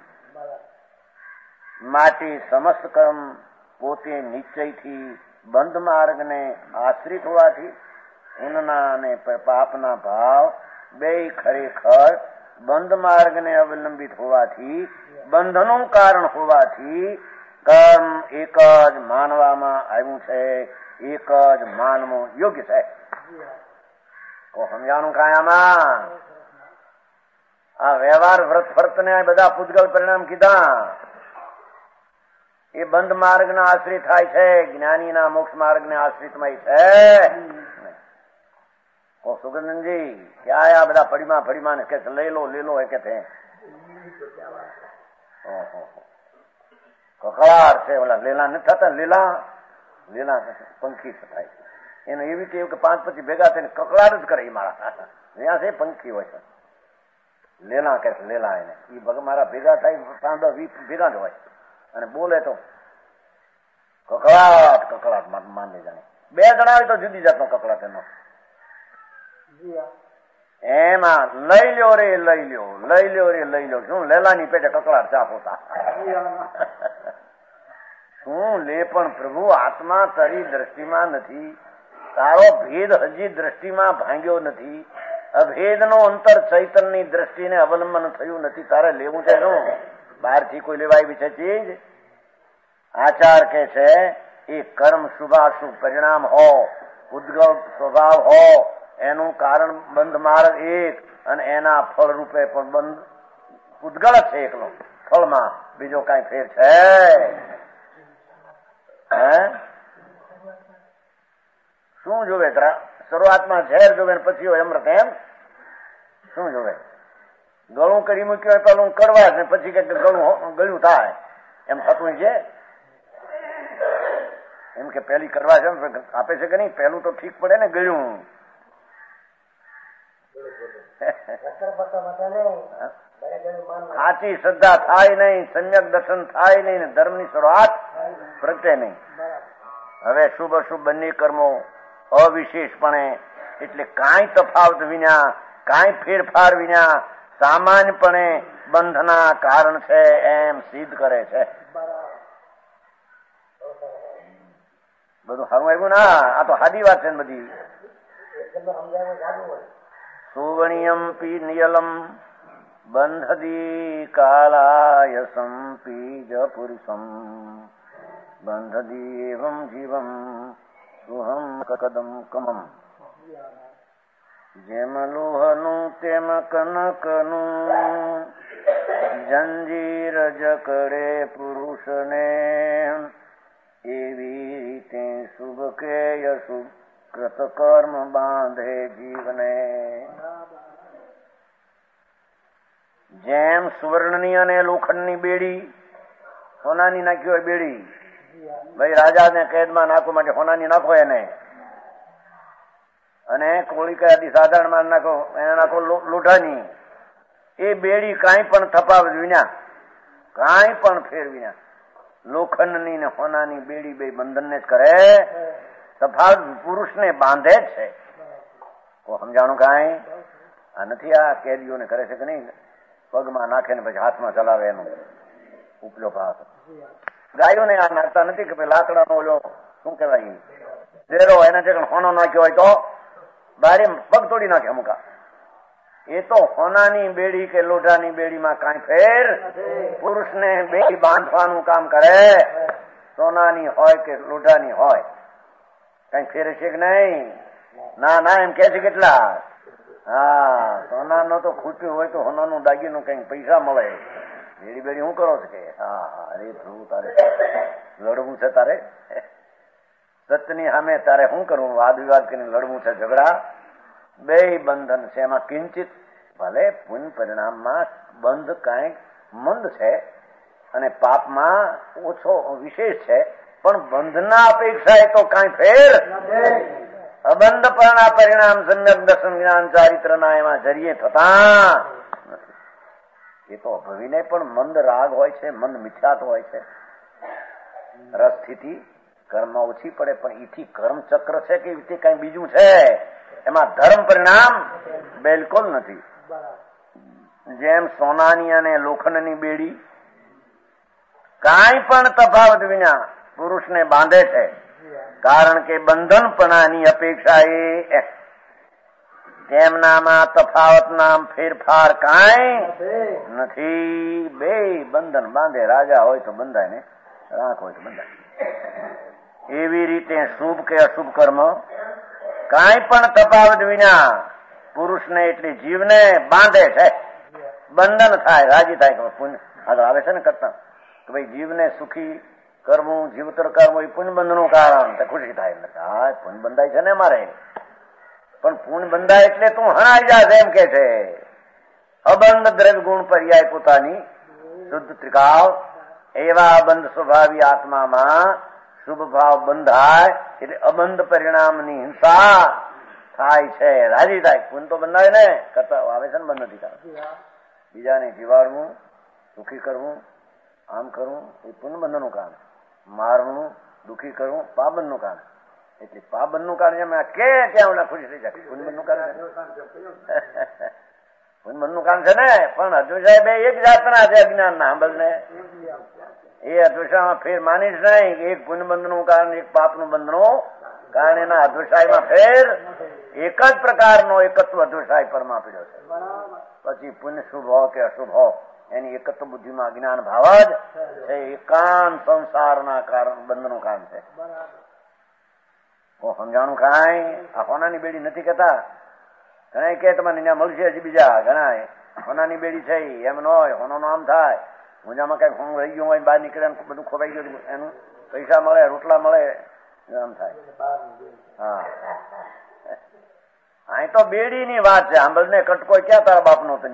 માટે સમસ્ત કર્મ પોતે નિશ્ચયથી બંધ માર્ગને આશ્રિત હોવાથી ઊનના અને પાપના ભાવ બે ખરેખર બંધ માર્ગને અવલંબિત હોવાથી બંધનું કારણ હોવાથી કર્મ એક જ માનવામાં આવ્યું છે, એક જ માનવું યોગ્ય છે. સમજાણું કાયામાં આ વ્યવહાર વ્રત ફર્ત ને બધા પૂતગલ પરિણામ કીધા એ બંધ માર્ગના આશ્રિત થાય છે. જ્ઞાનીના મોક્ષ માર્ગને આશ્રિતમય છે. સુગંધનજી ક્યાં આ બધા ફળીમાં કે લઈ લો એ કે કકળાર છે. ઓલા લીલા નથી થતા, લીલા પંખી થાય એને એવી ટેવ કે 5 પછી ભેગા થઈને કકળાટ જ કરે. મારા ત્યાં છે પંખી હોય છે, લેલા કે લેલા એને એ મારા ભેગા થાય 5-10-20 ભેગા જ હોય અને બોલે તો કકળાટ માની જાણે. 2 જણા હોય તો જુદી જાતનો કકળાટ એનો. એમાં લઈ લ્યો શું લેલાની પેટે કકળાટ ચાપ હોતા શું લે પણ પ્રભુ આત્મા તારી દ્રષ્ટિમાં નથી. તારો ભેદ હજી દ્રષ્ટિમાં ભાંગ્યો નથી. અભેદનો અંતર ચૈતનની દ્રષ્ટિને અવલંબન થયું નથી. તારે લેવું છે શું? બહારથી કોઈ લેવાય બી છે ચીજ? આચાર કે છે એ કર્મ શુભાશુભ પરિણામ હો, ઉદ્ગલ સ્વભાવ હો, એનું કારણ બંધ માર્ગ એક અને એના ફળ રૂપે પણ બંધ ઉદ્ગલ છે એકલો. ફળમાં બીજો કઈ ફેર છે? શું જોવે? શરૂઆતમાં ઝેર જોવે પછી હોય અમૃત. એમ શું જોવે? ગળું કરી મૂક્યું હોય પેલું કડવા ને પછી કે ગળું થાય એમ થતું છે. એમ કે પેલી કરવા છે આપે છે કે નહીં? પેલું તો ઠીક પડે ને ગળ્યું. સાચી શ્રદ્ધા થાય નહીં, સમ્યક દર્શન થાય નહીં ને ધર્મની શરૂઆત પ્રગટે નહીં. હવે શુભ અશુભ બંને કર્મો અવિશેષપણે એટલે કાંઈ તફાવત વિના, કાંઈ ફેરફાર વિના સામાન્યપણે બંધના કારણ છે એમ સિદ્ધ કરે છે. બધું સારું આવ્યું ના? આ તો સાદી વાત છે ને બધી. સુવર્ણિયમ પી નિયલમ બંધદી કાલાયસમ પીજ પુરુષમ બંધદી એવમ જીવમ સુહમ કદમ કમમ. જેમ લોહનું તેમ કનકનું જંજીર જકડે પુરુષને એવી રીતે શુભ કે અશુભ કૃતકર્મ બાંધે જીવને. જેમ સુવર્ણની અને લોખંડની બેડી, સોનાની નાખી હોય બેડી, ભાઈ રાજાને કેદમાં નાખવા માટે સોનાની નાખો એને, અને કોળીકાદી સાધારણ માં નાખો એને નાખો લોઢાની. એ બેડી કાંઈ પણ થપાવ વિના, કાંઈ પણ ફેર વિના લોખંડની ને સોનાની બેડી બે બંધનને જ કરે. તફાવત પુરુષને બાંધે જ છે. સમજાણું કાંઈ? આ નથી આ કેદીઓને કરે છે કે નહીં, પગમાં નાખે ને પછી હાથમાં ચલાવે એનો ઉપલો ભાગ. ગાયોને આ નાખતા નથી કે લાકડાનો ઓલો શું કહેવાય ડેરો, એના જગ્યાએ હોનો નાખ્યો હોય તો બારે પગ તોડી નાખે અમુકા. એ તો હોનાની બેડી કે લોઢાની બેડીમાં કાંઈ ફેર પુરુષને બેડી બાંધવાનું કામ કરે. સોનાની હોય કે લોઢાની હોય કઈ ફેર છે કે નહીં? ના ના એમ કે છે કેટલા. હા, સોનાનો તો ખૂટ્યું હોય તો સોનાનું દાગીનું કઈ પૈસા મળે. બેડી બેડી શું કરો છો કે? હા હા, અરે પ્રભુ તારે લડવું છે, તારે સત્યની સામે તારે શું કરવું? વાદ વિવાદ કરીને લડવું છે, ઝઘડા. બે બંધન છે, એમાં કિંચિત ભલે પુણ્ય પરિણામમાં બંધ કાંઈક મંદ છે અને પાપમાં ઓછો વિશેષ છે, પણ બંધના અપેક્ષા એ તો કાંઈ ફેર અબંધ પરિણામ સમ્યક દર્શન જ્ઞાન ચારિત્રના એમાં જરીએ થતા નથી. એ તો ભવીને પણ મંદ રાગ હોય છે, મંદ મિથ્યાત હોય છે. રસ સ્થિતિ કર્મ ઓછી પડે, પણ એથી કર્મ ચક્ર છે કે એથી કઈ બીજું છે, એમાં ધર્મ પરિણામ બિલકુલ નથી. જેમ સોનાની અને લોખંડની બેડી કાંઈ પણ તફાવત વિના પુરુષને બાંધે છે, કારણ કે બંધનપણાની અપેક્ષા એ તેમનામાં તફાવત નામ ફેરફાર કાંઈ નથી. બે બંધન બાંધે, રાજા હોય તો બંધાય ને રાખ હોય તો બંધાય. એવી રીતે શુભ કે અશુભ કર્મ કાંઈ પણ તફાવત વિના પુરુષને એટલે જીવને બાંધે છે, બંધન થાય, રાજી થાય. પુણ્ય આગળ આવે છે ને કરતા કે ભાઈ જીવને સુખી કરવું, જીવતર કરવું એ પુણ્ય બંધનું કારણ, ખુશી થાય. હા, પુણ્ય બંધાય છે ને મારે, પણ પુણ્ય બંધાય એટલે તું હણાઈ જા એમ કે છે. અબંધ દ્રવ્ય ગુણ પર્યાય પોતાની શુદ્ધ ત્રિકાળ એવા અબંધ સ્વભાવી આત્મામાં શુભ ભાવ બંધાય એટલે અબંધ પરિણામની હિંસા થાય છે, રાજી થાય. પુણ્ય તો બંધાય ને કરતા આવે છે ને બંધ નથી કારણ. બીજાને જીવાડવું, સુખી કરવું, આમ કરવું એ પુણ્ય બંધનનું કારણ. મારવું, દુઃખી કરવું પાબંધનું કારણ. એટલે પાબંધનું કારણ એમ કે ત્યાં ઓલા ખુશી થઈ જાય. પુણ્યબંધનું કારણ પુણ્યબંધનું કારણ છે ને, પણ અદ્વૈત બે એક જાતના છે અજ્ઞાન ના સાંભળને. એ અદ્વૈતમાં ફેર માનીશ નહીં કે એક પુણ્યબંધનું કારણ એક પાપનું બંધનું કારણ. એના અદ્વૈતમાં ફેર એક જ પ્રકારનો એકત્વ અદ્વૈત પરમાં પીડ્યો છે. પછી પુણ્ય શુભ હો કે અશુભ હો એની એકત્વ બુદ્ધિમાં જ્ઞાન ભાવ જ છે. એકાંત સંસારના કારણ બંધનું કારણ છે. સમજાણું કાંઈ? આ હોનાની બેડી નથી કેતા. ઘણા કે તમારે ત્યાં મળશે હજી બીજા ઘણા હોનાની બેડી છે એમ ન હોય, હોનાનું આમ થાય. ઊંઝામાં કઈક હોનું રહી ગયું હોય, બહાર નીકળે બધું ખોવાઈ ગયું, એનું પૈસા મળે, રોટલા મળે, આમ થાય. હા, અહીં તો બેડી ની વાત છે. આંબળને કટકો ક્યાં તારા બાપ નો તો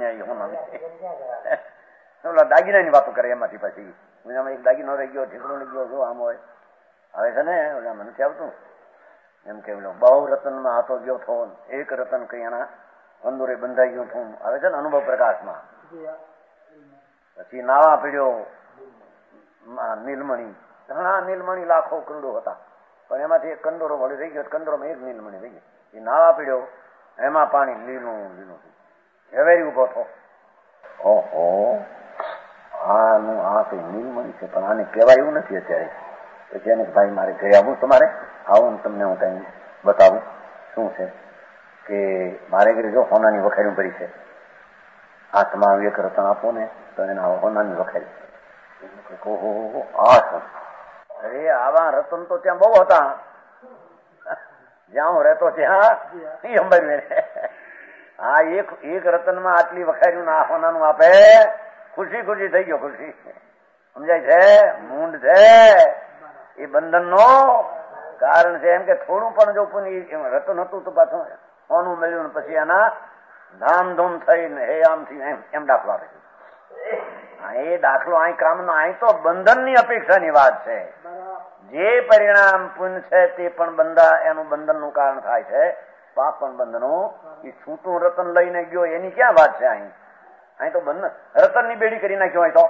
હોના દાગીના ની વાતો કરે એમાંથી. પછી ઊંઝામાં એક દાગીનો રહી ગયો, ઠીકરો રહી ગયો, જો આમ હોય આવે છે ને ઓલામાં નથી આવતું એમ કે બહુ રતનમાં હાથો ગયો થો, એક રતન કઈ એના અંદોરે બંધાઈ ગયું થું આવે છે ને અનુભવ પ્રકાશમાં. પછી નાવા પીડ્યો નીલમણી, ઘણા નીલમણી લાખો કરોડો હતા, પણ એમાંથી એક કંદોરો વળી રહી ગયો, કંદોરોમાં એક નીલમણી રહી ગઈ. એ નાવા પીડ્યો, એમાં પાણી લીલું લીલું ઝવેરી ઉભો થો. ઓહો, આનું આ કઈ નિર્મળ છે, પણ આને કહેવાય એવું નથી અત્યારે. પછી એને ભાઈ મારે ઘરે આવું તમારે આવું, તમને હું કઈ બતાવું. શું છે કે મારે ઘરે જો હોનાની વખારી ભરી છે, આ તમારું એક રતન આપો ને તો એને હોનાની વખારી. ઓહો, અરે આવા રતન તો ત્યાં બહુ હતા, જ્યાં હું રહેતો ત્યાં અંબાઈ. હા, એક રતનમાં આટલી વખાર્યું ને આ હોનાનું આપે, ખુશી ખુશી થઈ ગયો, ખુશી. સમજાય છે? મૂંડ છે એ બંધન નો કારણ છે. એમ કે થોડું પણ જો રતન હતું તો પાછું હોનું મળ્યું ને પછી એના ધામધૂમ થઈને હે આમ થી એમ દાખલો આપે. એ દાખલો અહીં કામનો, અહીં તો બંધનની અપેક્ષાની વાત છે. જે પરિણામ પુણ્ય છે તે પણ એનું બંધનનું કારણ થાય છે. પાપ પણ બંધનો. એ છૂટું રતન લઈને ગયો એની ક્યાં વાત છે? અહીં તો બંધન રતનની બેડી કરી નાખ્યો. અહીં તો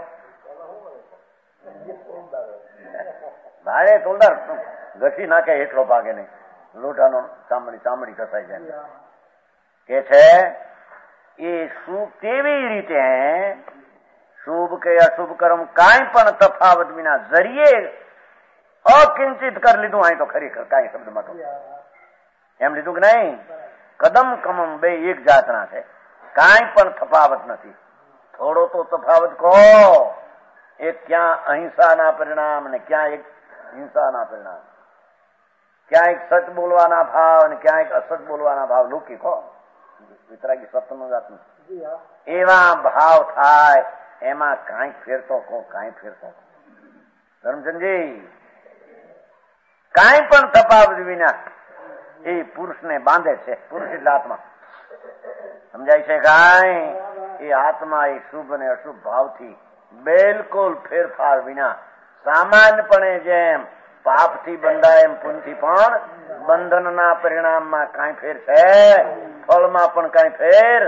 ભાડે તોલદાર ઘસી નાખે એટલો ભાગે નહીં, લોઢાનો ચામડી કસાઈ જાય. કે છે એ શુભ કેવી રીતે શુભ કે અશુભ કર્મ કાંઈ પણ તફાવત વિના જરીએ અકિંચિત કરી લીધું. અહીં તો ખરેખર કાંઈ શબ્દમાં તો એમ લીધું કે નહીં? કદમ કમમ બે એક જાતના છે, કાંઈ પણ તફાવત નથી. થોડો તો તફાવત કહો. એક ક્યાં અહિંસાના પરિણામ ને ક્યાં એક હિંસાના પરિણામ, ક્યાંક સચ બોલવાના ભાવ અને ક્યાંક અસત બોલવાના ભાવ. લોકી કહો વિતરાગી સત્યનું જાત નથી. એવા ભાવ થાય એમાં કાંઈક ફેરતો કહો, કાંઈ ફેરતો કહો. ધર્મચંદજી, કાંઈ પણ તફાવત વિના એ પુરુષને બાંધે છે. પુરુષ એટલે આત્મા. સમજાય છે? કાંઈ એ આત્મા એ શુભ અને અશુભ ભાવથી બિલકુલ ફેરફાર વિના સામાન્યપણે જેમ પાપથી બંધાય એમ પુણ્યથી પણ બંધનના પરિણામમાં કાંઈ ફેર છે, ફળમાં પણ કાંઈ ફેર.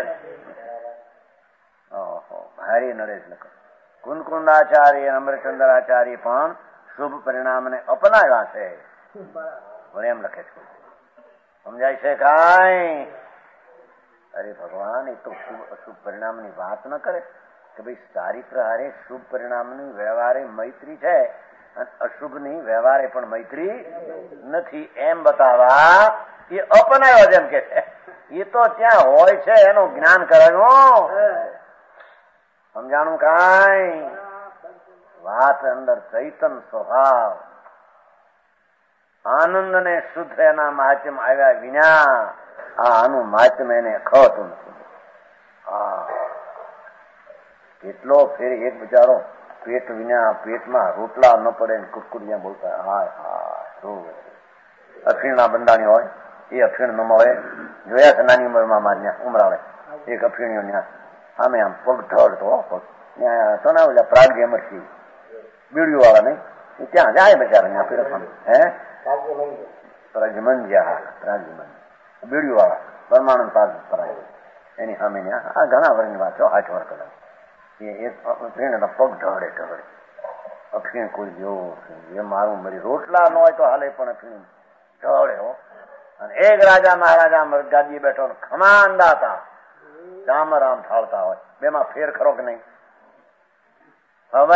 ઓહો, ભારી નરેશ લખો. કુંદકુંદાચાર્ય અમરચંદ્ર આચાર્ય પણ શુભ પરિણામને અપનાવ્યા છે. એમ લખે છે. સમજાય છે? કાંઈ અરે ભગવાન, એ તો શુભ અશુભ પરિણામની વાત ન કરે કે ભાઈ ચારિત્ર હારે શુભ પરિણામની વ્યવહારે મૈત્રી છે અને અશુભની વ્યવહારે પણ મૈત્રી નથી, એમ બતાવવા એ અપનાવ્યો જેમ કે છે. એ તો ત્યાં હોય છે એનું જ્ઞાન કરાયું. સમજાણું? કાંઈ વાત અંદર ચૈતન સ્વભાવ આનંદ ને શુદ્ધ એના મહાત્મ આવ્યા વિના આનું મહાત્મ એને ખતું નથી. કેટલો ફેર એક બિચારો પેટ વિના પેટમાં રોટલા ન પડે ને કુટકુડિયા બોલતા. હાય હાય, અફીણના બંધાણી હોય એ અફીણ ન મળે. જોયા છે નાની ઉંમરમાં મારે ત્યાં ઉમરાવે એક અફીણીઓ ત્યાં આમે આમ પગ ઢળતો ત્યાં તો ના ઓલા પ્રાગી અમરસિંહ બીડીઓ વાળા નહીં, ત્યાં જાય બચારા ત્યાં પીરસવાનું. હે પ્રાગમંજ બીડીઓ વાળા પરમાનંદ પાક પરાય એની સામે આ ઘણા વર્ષની વાત છે, 8 વર્ષ કદાચ. અફીણ પગ ઢળે અફીણ કોઈ જેવું એ મારું મરી રોટલા ન હોય તો હાલે પણ અફીણ ઢળે હો. અને એક રાજા મહારાજા ગાદીએ બેઠો ખમાનદા હતા, રામ થાળતા હોય. બેમાં ફેર ખરો કે નહીં? હવે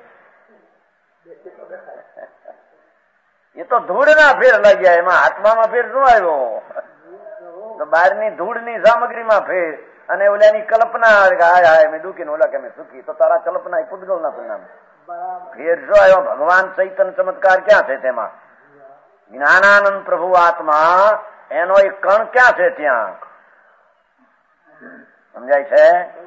એ તો ધૂળના ફેર લાગ્યા, એમાં આત્મામાં ફેર શું આવ્યો? તો બહારની ધૂળની સામગ્રીમાં ફેર અને ઓલાની કલ્પના હાય મેં દુઃખી ને ઓલા કે મેં સુખી. તો તારા કલ્પના એ પૂતગલના પરિણામ ફેર શું આવ્યો? ભગવાન ચૈતન ચમત્કાર ક્યાં છે? તેમાં જ્ઞાનાનંદ પ્રભુ આત્મા એનો એક કણ ક્યાં છે? ત્યાં. સમજાય છે?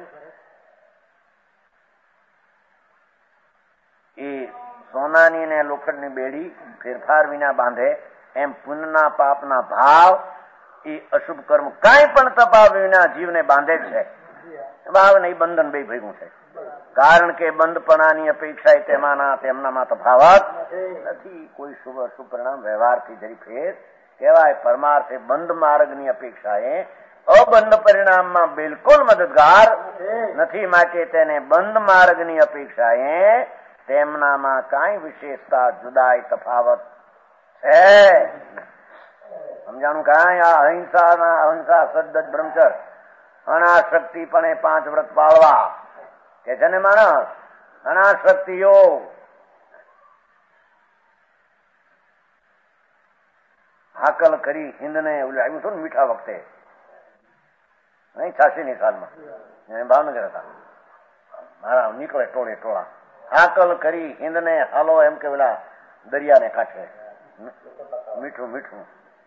એ સોનાની ને લોખંડની બેડી ફેરફાર વિના બાંધે એમ પુણ્યના પાપના ભાવ એ અશુભ કર્મ કાંઈ પણ તપાવ વિના જીવને બાંધે છે. ભાવ ને બંધન બે ભેગું છે. કારણ કે બંધપણાની અપેક્ષા તેમનામાં તફાવત નથી. કોઈ શુભ અશુભ પરિણામ વ્યવહારથી જરી ફેર કહેવાય. પરમાર્થે બંધ માર્ગની અપેક્ષાએ અબંધ પરિણામમાં બિલકુલ મદદગાર નથી. માટે તેને બંધ માર્ગની અપેક્ષાએ તેમનામાં કાંઈ વિશેષતા જુદાઈ તફાવત છે. સમજાણું? કાંઈ આ અહિંસા સદ્દત બ્રહ્મચર અનાશક્તિપણે 5 વ્રત પાળવા કે જેને માણસ ઘણા શક્તિઓ હાકલ કરી હિંદને ઓલું આવ્યું હતું ને મીઠા વખતે નહીં 86ની સાલમાં ભાવનગર હતા મારા નીકળે ટોળે ટોળા હાકલ કરી હિંદને હાલો એમ કે પેલા દરિયાને કાંઠે મીઠું મીઠું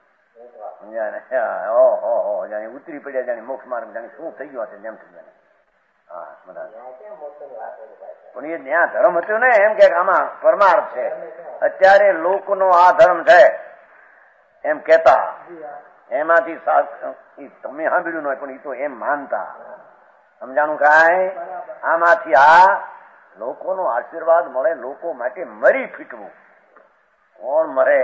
જાણે ઉતરી પડ્યા જાણે મોક્ષ માર્ગ જાણે શું થઈ ગયું હશે જેમ થઈ જાય હા પણ એ જ્યાં ધર્મ હતું ને એમ કે આમાં પરમાર્થ છે અત્યારે લોકનો આ ધર્મ છે એમ કેતા એમાંથી તમે સાંભળ્યું ન હોય પણ એ તો એમ માનતા સમજાણું કાંઈ આમાંથી આ લોકોનો આશીર્વાદ મળે લોકો માટે મરી ફીટવું કોણ મરે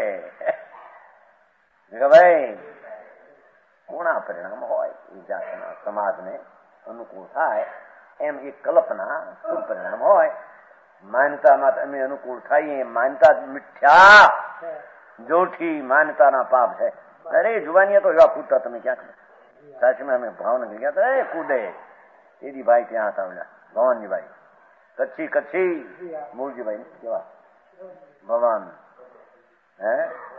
ભાઈ કોણા પરિણામ હોય એ જાતના સમાજને અનુકૂળ થાય એમ એક કલ્પના શુભ પરિણામ હોય માન્યતામાં અમે અનુકૂળ થઈએ માન્યતા મિથ્યા જોઠી માન્યતાના પાપ છે અરે જુવાની તો એવા કૂદતા તમે ક્યાંક સાચમાં અમે ભાવનગર ગયા હતા એ કૂદે તેજીભાઈ ત્યાં હતા ઓલા ભવાનજીભાઈ કચ્છી મૂળજીભાઈ કેવા ભવાન હે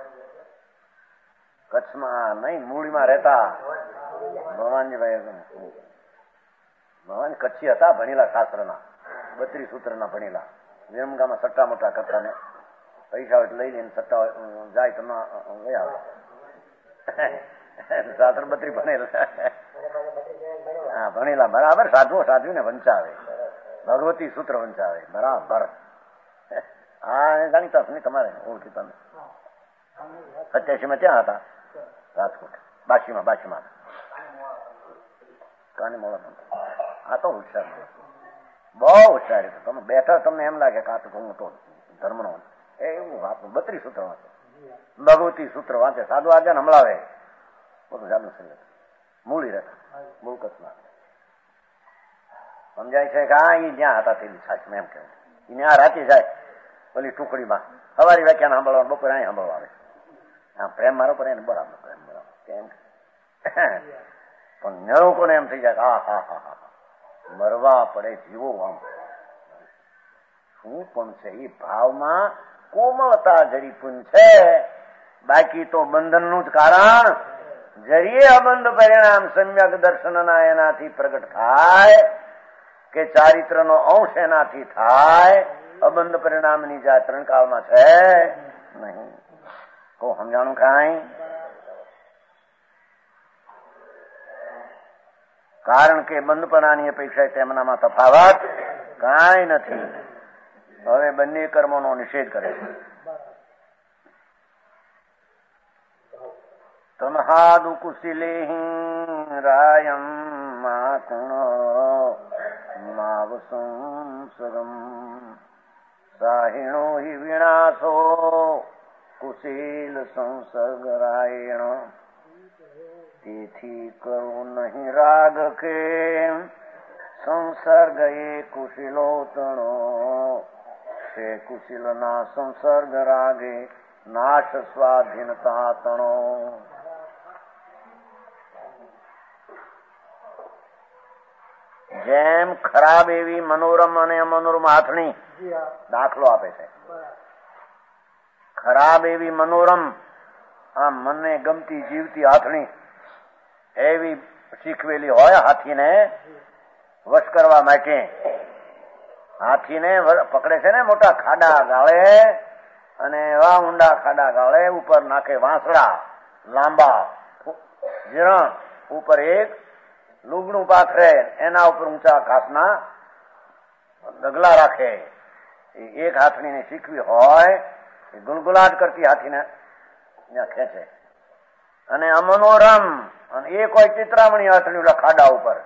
કચ્છમાં નહીં મૂળીમાં રહેતા ભવાન કચ્છી હતા ભણેલા શાસ્ત્રના 32 સૂત્રના ભણેલા વિરમગામમાં સટ્ટા મોટા કરતા ને પૈસા લઈ લઈને સટ્ટા જાય તો ગયા શાસ્ત્ર 32 ભણેલા હા ભણેલા બરાબર સાધુને વંચાવે ભગવતી સૂત્ર વંચાવે બરાબર હા જાણીતા નહીં તમારે ઓળખી તમે 87 ત્યાં હતા રાજકોટ બાશીમાં કાની મોડા આ તો હોશિયાર બહુ હોશિયાર હતો તમે બેઠા તમને એમ લાગે કે આ તો હું તો ધર્મનો એવું વાત 32 સૂત્ર વાંચે ભગવતી સૂત્ર વાંચે સાધુ આજે હમણાવે બધું જાદુ સંગત મૂળી રહેતા મૂળ કચ્છમાં સમજાય છે કે હા એ જ્યાં હતા તેની સાચમાં એમ કેવું એને આ રાતે જાય ઓલી ટુકડીમાં સવારી વ્યાખ્યાન સાંભળવાનું બપોરે અહીં સાંભળવા આવે હા પ્રેમ મારો પર એને બરાબર પ્રેમ બરાબર કેમ પણ લોકોને એમ થઈ જાય હા મરવા પડે જીવો આમ શું પણ છે એ ભાવમાં કોમળતા જરી પૂન છે બાકી તો બંધનનું જ કારણ જરીએ અબંધ પરિણામ સમ્યક દર્શનના એનાથી પ્રગટ થાય કે ચારિત્રનો અંશ એનાથી થાય અબંધ પરિણામની જે 3 કાળમાં છે નહીં તો સમજાણું કાંઈ કારણ કે બંધપણાની અપેક્ષા તેમનામાં તફાવત કાંઈ નથી હવે બંને કર્મોનો નિષેધ કરે છે તમહાદુ કુશિલે રાયમ માકુણ માવસંસરમ સાહિણો હિ વિનાશો કુશીલ સંસર્ગરાયણ તેથી કરું નહીં રાગ કે સંસર્ગ એ કુશીલો તણો તે કુશીલના સંસર્ગ રાગે નાશ સ્વાધીનતા તણો જેમ ખરાબ એવી મનોરમ અને અમનોરમ હાથણી દાખલો આપે છે ખરાબ એવી મનોરમ આ મનને ગમતી જીવતી હાથણી એવી શીખવેલી હોય હાથીને વશ કરવા માટે હાથીને પકડે છે ને મોટા ખાડા ગાળે અને એવા ઊંડા ખાડા ગાળે ઉપર નાખે વાંસડા લાંબા જીરણ ઉપર એક લુગડું પાથરે એના ઉપર ઊંચા ઘાસના ડગલા રાખે એક હાથણીને શીખવી હોય એ ગુલગુલાટ કરતી હાથીને ત્યાં ખેંચે અને અમનોરમ અને એ કોઈ ચિત્રામણી હાથણી ઓલા ખાડા ઉપર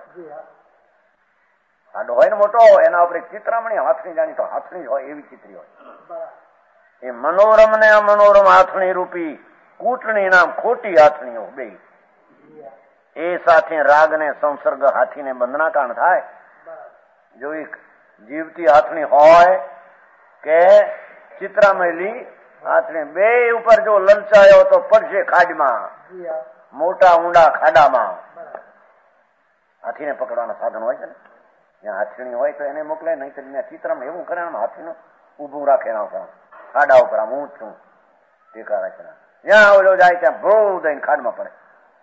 ખાડો હોય ને મોટો એના ઉપર એક ચિત્રામણી હાથણી જાણી તો હાથણી હોય એવી ચિત્રી હોય એ મનોરમ ને અમનોરમ હાથણી રૂપી કૂટણી નામ ખોટી હાથણીઓ બે એ સાથે રાગ ને સંસર્ગ હાથીને બંધનાકાંડ થાય જો એક જીવતી હાથણી હોય કે ચિત્રામેલી હાથણી બે ઉપર જો લલચાયો તો પડશે ખાડમાં મોટા ઊંડા ખાડામાં હાથીને પકડવાના સાધન હોય છે ને ત્યાં હાથીણી હોય તો એને મોકલે, નહીં તો ચિત્રમાં એવું કરે હાથીનું ઉભું રાખે ખાડા ઉપર આમ હું છું ટેકા રાખે, જ્યાં ઓલો જાય ત્યાં ભૂ દઈને ખાડમાં પડે.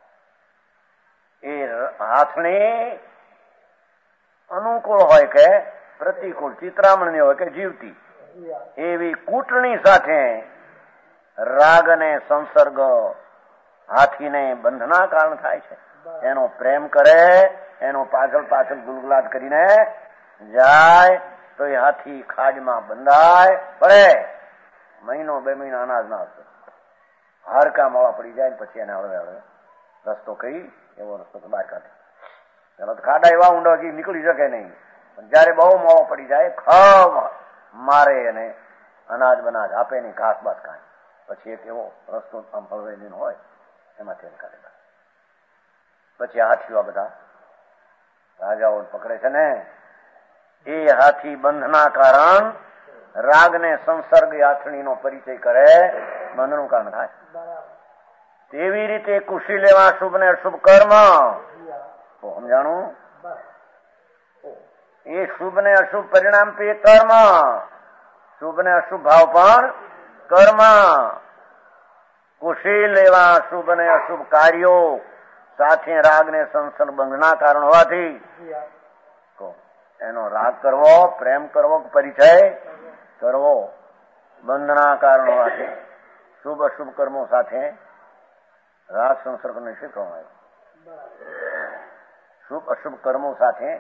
એ હાથણી અનુકૂળ હોય કે પ્રતિકૂળ, ચિત્રામણની હોય કે જીવતી, એવી કૂટણી સાથે રાગ અને સંસર્ગ હાથીને બંધના કારણ થાય છે. એનો પ્રેમ કરે, એનો પાછળ પાછળ ગુલગુલાટ કરીને જાય તો એ હાથી ખાડમાં બંધાય પડે. મહિનો 2 મહિના અનાજ ના હશે, હાડકા મોળા પડી જાય, પછી એને હળવે હળવે રસ્તો કહી એવો રસ્તો બહાર કાઢે. પેલા તો ખાડા એવા ઊંડા નીકળી શકે નહીં, પણ જયારે બહુ મોળો પડી જાય ખબ મારે અને અનાજ બનાજ આપે નહીં, ઘાસ બાસ ખાય, પછી એક એવો રસ્તો આમ હળવેલીનો હોય એમાંથી એને કાઢે. પછી હાથીઓ બધા રાજાઓ પકડે છે ને, એ હાથી બંધના કારણ રાગ ને સંસર્ગ હાથણીનો પરિચય કરે, બંધનું કારણ થાય. તેવી રીતે કુશી લેવા શુભ ને અશુભ કર્મ, સમજાણું? એ શુભ ને અશુભ પરિણામ પે કર્મ, શુભ ને અશુભ ભાવ પણ કર્મ. કુશી લેવા શુભ ને અશુભ કાર્યો સાથે રાગ ને સંસર્ગ બંધના કારણ હોવાથી એનો રાગ કરવો, પ્રેમ કરવો, પરિચય કરવો બંધના કારણ હોવાથી શુભ અશુભ કર્મો સાથે રાગ સંસર્ગ નિશ્ચિત કરવામાં આવ્યો. શુભ અશુભ કર્મો સાથે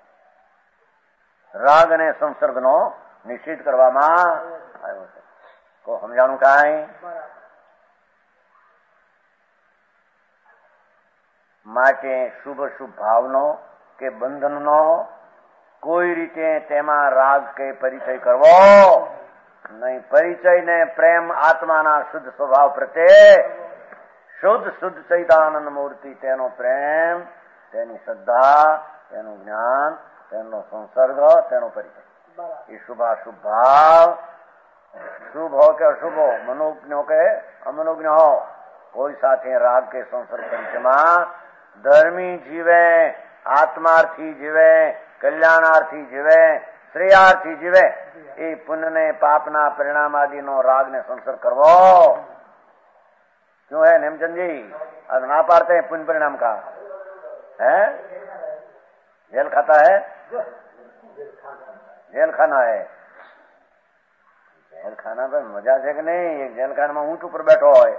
રાગ અને સંસર્ગનો નિશ્ચિત કરવામાં આવ્યો છે. તો સમજાણું કાંઈ? માટે શુભ અશુભ ભાવનો કે બંધનનો કોઈ રીતે તેમાં રાગ કે પરિચય કરવો નહીં. પરિચય ને પ્રેમ આત્માના શુદ્ધ સ્વભાવ પ્રત્યે, શુદ્ધ શુદ્ધ ચૈતાનંદ મૂર્તિ, તેનો પ્રેમ, તેની શ્રદ્ધા, તેનું જ્ઞાન, તેનો સંસર્ગ, તેનો પરિચય, એ શુભાશુભ ભાવ, શુભ હો કે અશુભ હો, મનોજ્ઞ હો કે અમનોજ્ઞ હો, કોઈ સાથે રાગ કે સંસર્ગ પરિચયમાં ધર્મી જીવે, આત્માર્થી જીવે, કલ્યાણાર્થી જીવે, શ્રેયાર્થી જીવે, એ પુण्य ને પાપના પરિણામ આદિનો રાગ ને संसर्ग करवो क्यों है नेमचंद जी? आज ना पारते हैं पुण्य परिणाम का, है? जेल खाता है, जेल खाना है. जेल खाना पे मजा છે કે નહીં? એક જેલ ખાનામાં ઊંટ ઉપર બેઠો હોય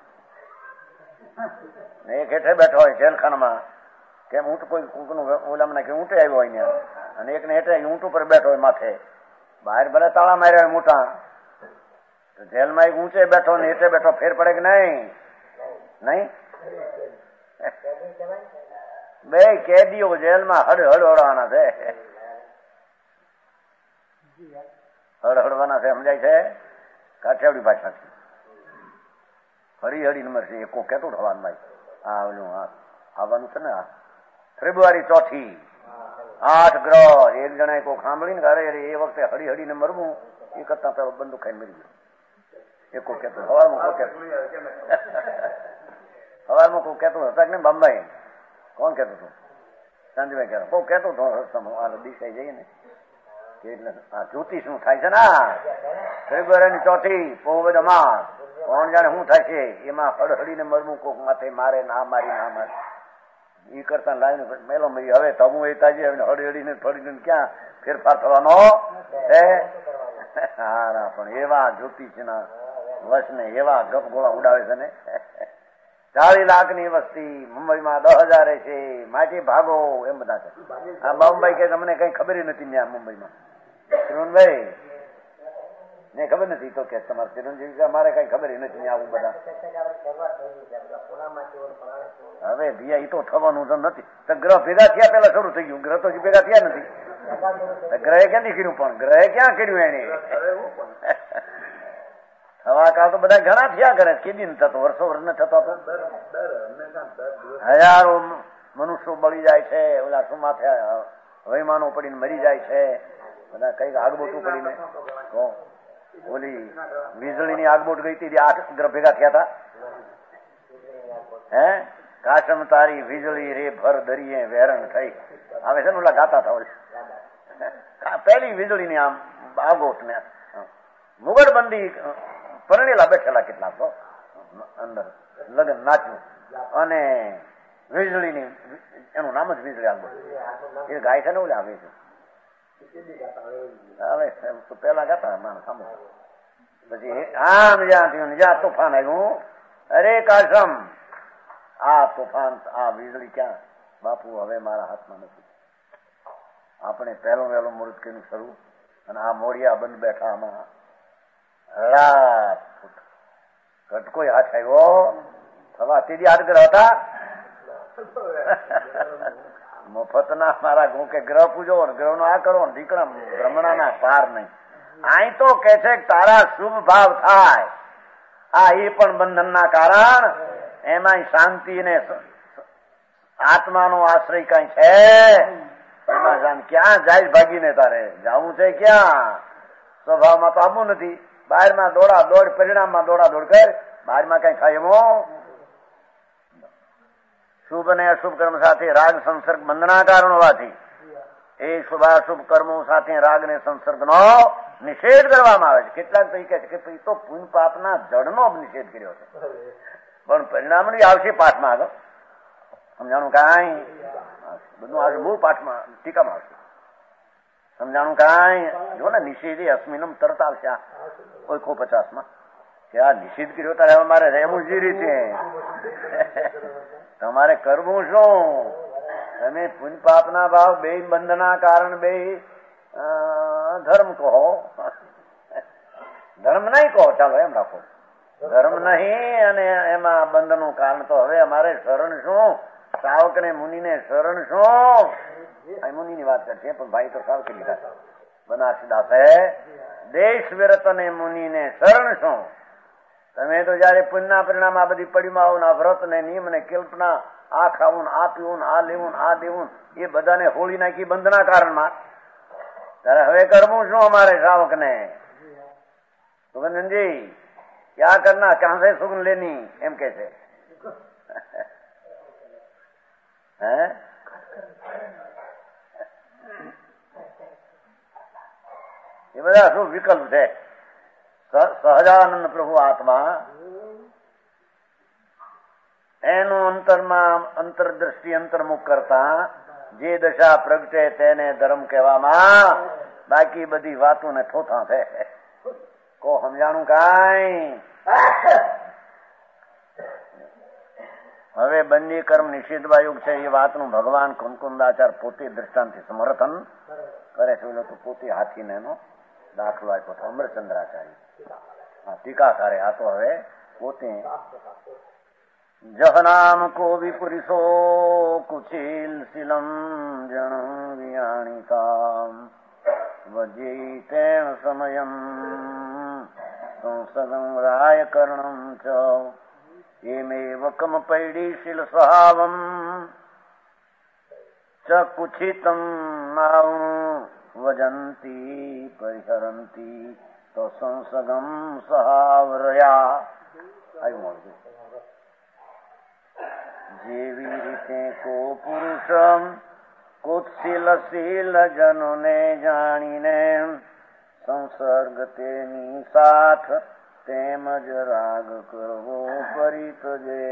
ને એક હેઠે બેઠો હોય જેલખાનામાં, કેમ ઊંટ કોઈ ઓલામાં નાખી ઊંટે આવ્યો હોય ત્યાં, અને એકને હેઠે ઊંટ ઉપર બેઠો હોય માથે, બહાર ભલે તાળા માર્યા હોય મોટા, તો જેલમાં એક ઊંચે બેઠો ને હેઠે બેઠો ફેર પડે કે નહીં? નહીં. બે કેદીઓ જેલમાં હળવાના છે, હળવાના છે, સમજાય છે? કાઠિયાવાડી ભાષાથી હળી નંબર છે. એકો કેતું થવાનું ભાઈ, આ ઓલું આવવાનું છે ને, ફેબ્રુઆરી 4 8 ગ્રહ, એક જણા કોઈ સાંભળીને અરે એ વખતે હળી ને મરવું એ કરતા પેલો બંદૂક ખાઈને મરી ગયો. એકો કેતું હવામાં કોઈ કેતું હતા ને, બંબાઈ કોણ કેતું હતું? સંજયભાઈ કહેતો કોઈ કેતું હતો દિશાઈ જઈએ ને એટલે આ જ્યોતિષ નું થાય છે ને, ફેબ્રુઆરી 4 બહુ બધા માસ, કોણ જાણે શું થાય છે એમાં હળહળીને મરવું, કોક માથે મારે ના મારી એ કરતા લાઈને મેલો મરી. હવે તમું એ તાજી હળીને ફળીને ક્યાં ફેરફાર થવાનો છે? હા, પણ એવા જ્યોતિષના વશને એવા ગપ ગોળા ઉડાવે છે ને. 40 લાખની વસ્તી, મુંબઈમાં 10,000 છે, માટી ભાગો એમ બધા છે. આ બોમ્બઈ કે તમને કઈ ખબર નથી ત્યાં મુંબઈમાં. ચિરંજીભાઈ ને ખબર નથી તો કે તમારે ચિરંજીવી અમારે કઈ ખબર નથી આવું બધા. હવે ભૈયા એ તો થવાનું તો નથી. તો ગ્રહ ભેગા થયા પેલા શરૂ થઈ ગયું, ગ્રહ તો ભેગા થયા નથી. ગ્રહે ક્યાંથી કર્યું? પણ ગ્રહે ક્યાં કર્યું એને? થવા કાળ તો બધા ઘણા થયા કરે, કેદી ન થતો, વર્ષો વર્ષ ને થતો હતો. હજારો મનુષ્યો બળી જાય છે, ઓલા સુમા થયા વૈમાનો પડીને મરી જાય છે બધા. કઈક આગબોટું પડીને ઓલી વીજળીની આગબોટ ગઈ હતી, 8 ગ્રહ ભેગા થયા હતા. હે કાશમ તારી વીજળી રે ભર દરિયે વેરણ થઈ. આવે છે ને ઓલા ગાતા હતા પહેલી વીજળીની આમ આગોટ ને મુગટબંધી પરણેલા બેઠેલા કેટલાક તો અંદર લગ્ન નાચ્યું અને વીજળીની એનું નામ જ વીજળી આગળ એ ગાય છે ને ઓલે આવે છે હવે પેલા ગાતા માણસ સાંભળો પછી આમ જ્યાં થયું જ્યાં તોફાન આવ્યું. અરે કાશમ આ તોફાન આ વીજળી ક્યાં બાપુ હવે મારા હાથમાં નથી. આપણે પહેલું વહેલું મુહૂર્ત કર્યું શરૂ અને આ મોડિયા બંધ બેઠા આમાં રાત ઘટકો હાથ આવ્યો થવા સીધી હાથ ગ્રહ હતા મફતના મારા ઘઉં કે ગ્રહ પૂજો ને ગ્રહ નો આ કરો ને દીકરા ભ્રમણાના પાર નહીં. અહીં તો કે છે તારા શુભ ભાવ થાય આ એ પણ બંધનના કારણ એમાં શાંતિ ને આત્માનો આશ્રય કઈ છે એમાં જાણ ક્યાં જાય ભાગીને તારે જવું છે ક્યાં સ્વભાવમાં તો આવવું નથી. બહારમાં દોડા દોડ પરિણામમાં દોડા દોડ કર બહારમાં કઈ થાય એમો. શુભ અને અશુભ કર્મ સાથે રાગ સંસર્ગ બંધના કારણ હોવાથી એ શુભાશુભ કર્મો સાથે રાગ ને સંસર્ગ નો નિષેધ કરવામાં આવે છે. કેટલાક તો કહે છે કે તો પુણ્ય પાપના જળનો નિષેધ કર્યો છે પણ પરિણામ આવશે પાઠમાં આગળ સમજાણું કાંઈ બધું આગળ મૂળ પાઠમાં ટીકામાં આવશે સમજાણું કાંઈ જો ને નિષેધી અસ્મિનમ તરત આવશે આ 50 કે આ નિષેધ કર્યો તારે હવે મારે રહેવું જ રીતે તમારે કરવું શું? તમે પુણ્ય પાપના ભાવ બે બંધના કારણ બે ધર્મ કહો ધર્મ નહીં કહો ચાલો એમ રાખો ધર્મ નહીં અને એમાં બંધનું કારણ તો હવે અમારે શરણ શું? સાવક ને મુનિ ને શરણ શું? મુનિની વાત કરશે પણ ભાઈ તો સાવક લીધા બનારસીદાસે દેશ વિરત ને મુનિ ને શરણ શું? તમે તો જયારે પુણ્યના પરિણામ આ બધી પડીમાં વ્રત ને નિયમ ને કલ્પના આ ખાવું આ પીવું આ લેવું આ દેવું એ બધાને હોળી નાખી બંધના કારણમાં ત્યારે હવે કરવું શું અમારે સાવક ને? સુગંધનજી ક્યાં કરના ક્યાં સે સુગંધ લેની એમ કે છે હે એ બધા શું વિકલ્પ છે? સહજાનંદ પ્રભુ આત્મા એનું અંતરમાં અંતરદ્રષ્ટિ અંતર્મુખ કરતા જે દશા પ્રગટે તેને ધર્મ કહેવામાં. બાકી બધી વાતો ને થોથા છે કો સમજાણું કાંઈ? હવે બંદી કર્મ નિષેધવા યુગ છે એ વાતનું ભગવાન કુમકુંદાચાર પોતે દ્રષ્ટાંતથી સમર્થન કરે છે. તો પોતે હાથીને એનો દાખલો આપ્યો હતો અમરચંદ્રાચાર્ય ટીકાકારે. આ તો હવે પોતે જહનામ કો વિપુરીસો કુચિલ શિલમ જણ વિયાણિકામ વજેતેણ સમયમ સંસદમ રાય કર્ણમ ચ એમેવ કમ પૈડીશીલ સ્વભાવમ ચ કુચિતમ નામ વજંતી પરિહરંતી તો સંસગમ સહાવરયા. આવ્યું જેવી રીતે કો પુરુષ કુત્શીલ જનોને જાણીને સંસર્ગ તેની સાથ તેમજ રાગ કરવો પરિતજે.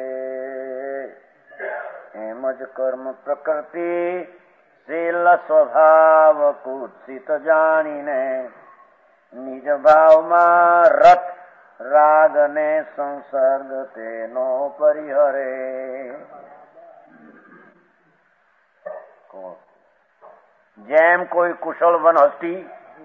એમ જ કર્મ પ્રકૃતિ શીલ સ્વભાવ કુત્સિત જાણીને નિજ ભાવમાં રત રાગ ને સંસર્ગ તેનો પરિહરે. જેમ કોઈ કુશળ વનહસ્તી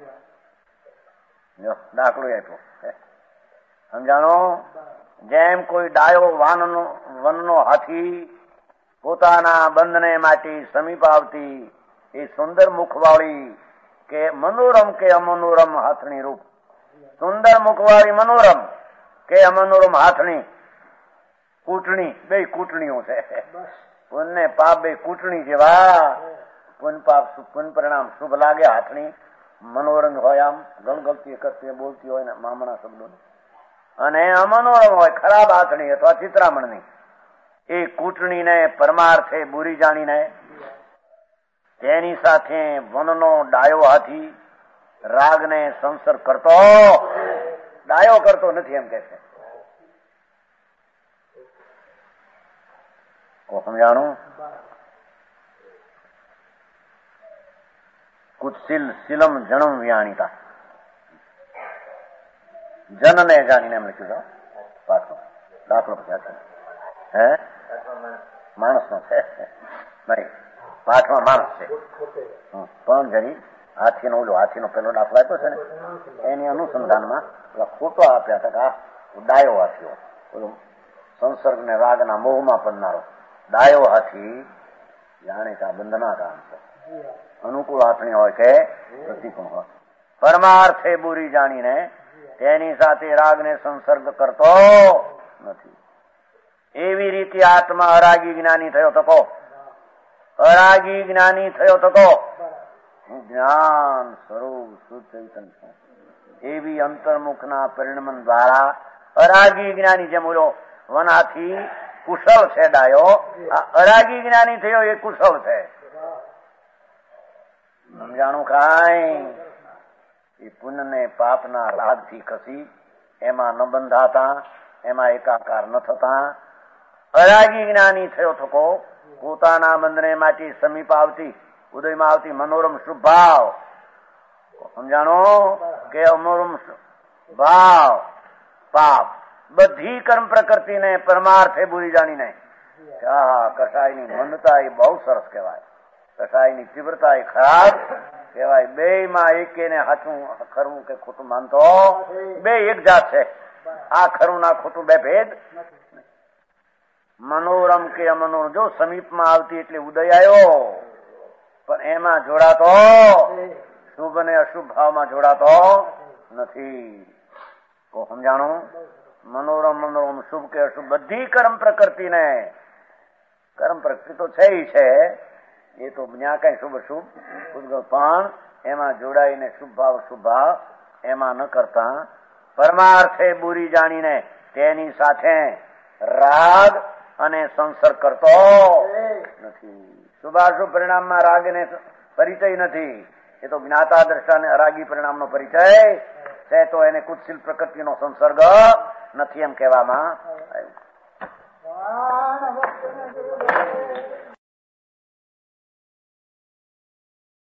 દાખલો આપ્યો સમજાણો. જેમ કોઈ ડાયો વનનો હાથી પોતાના બંધને માટે સમીપ આવતી એ સુંદર મુખવાળી કે મનોરમ કે અમનોરમ હાથણી રૂપ. સુંદર મુખવાળી મનોરમ કે અમનોરમ હાથણી કૂટણી બે કૂટણીઓ છે. પુણ્ય પાપ બે કૂટણી જેવા. પુણ્ય પાપ પુણ્ય પરિણામ શુભ લાગે હાથણી મનોરંગ હોય આમ ગળગળતી કરતી બોલતી હોય ને મામણા શબ્દો અને અમનોરમ હોય ખરાબ હાથણી અથવા ચિત્રામણની એ કૂટણીને પરમાર્થે બુરી જાણીને તેની સાથે વનનો ડાયો હાથી રાગને સંસર્ગ કરતો ડાયો કરતો નથી એમ કે છે. સમજાણું? કુત્સિલ શિલમ જણમ વ્યાણીતા જનને જાણીને એમ લખ્યું છે પાછો દાખલો પછી હે માણસ નો છે નહીં, પાઠમાં માણસ છે પણ જરી હાથીનો ઓલો હાથીનો પેલો દાખલો આપ્યો છે ને એની અનુસંધાનમાં ખોટો આપ્યા હતા કે આ ડાયો હાથીઓ ઓલો સંસર્ગ ને રાગના મોહમાં પડનારો ડાયો હાથી જાણે કે આ બંધના કામ છે. અનુકૂળ હાથણી હોય કે પ્રતિકૂળ હોય, પરમાર્થે બુરી જાણીને તેની સાથે રાગને સંસર્ગ કરતો નથી. એવી રીતે આત્મા અરાગી જ્ઞાની થયો તો કહો, અરાગી જ્ઞાની થયો તો કહો હું જ્ઞાન સ્વરૂપ શુદ્ધ ચૈતન્ય છું. એવી અંતર્મુખના પરિણમન દ્વારા અરાગી જ્ઞાની જેમ બોલો વનાથી કુશળ છે ડાયો, આ અરાગી જ્ઞાની થયો એ કુશળ છે. સમજાણું? કાંઈ એ પુણ્ય ને પાપના રાગથી ખસી એમાં ન બંધાતા, એમાં એકાકાર ન થતા અરાગી જ્ઞાની થયો થકો પોતાના બંધને માટે સમીપ આવતી ઉદયમાં આવતી મનોરમ શુભ ભાવ. સમજાણો કે મનોરમ ભાવ પાપ બધી કર્મ પ્રકૃતિને પરમાર્થે બુરી જાણીને કસાયની મંદતા એ બહુ સરસ કહેવાય, કસાયની તીવ્રતા એ ખરાબ કહેવાય. બે માં એકે ને સાચું ખરું કે ખોટું માનતો બે એક જાત છે. આ ખરું ના ખોટું બે ભેદ. મનોરમ કે અમનોરમ જો સમીપમાં આવતી એટલે ઉદય આવ્યો પણ એમાં જોડાતો શુભ અને અશુભ ભાવમાં જોડાતો નથી. તો સમજાણું? મનોરમ મનોરમ શુભ કે અશુભ બધી કર્મ પ્રકૃતિને, કર્મ પ્રકૃતિ તો છે છે એ તો જ્યાં કઈ શુભ શુભ પણ એમાં જોડાઈને શુભ ભાવ શુભ ભાવ એમાં ન કરતા પરમાર્થે બુરી જાણીને તેની સાથે રાગ અને સંસર્ગ કરતો નથી. શુભાશુભ પરિણામમાં રાગને પરિચય નથી. એ તો જ્ઞાતા દ્રષ્ટા અને અરાગી પરિણામનો પરિચય છે, તો એને કુત્સિલ પ્રકૃતિનો સંસર્ગ નથી એમ કહેવામાં આવ્યું.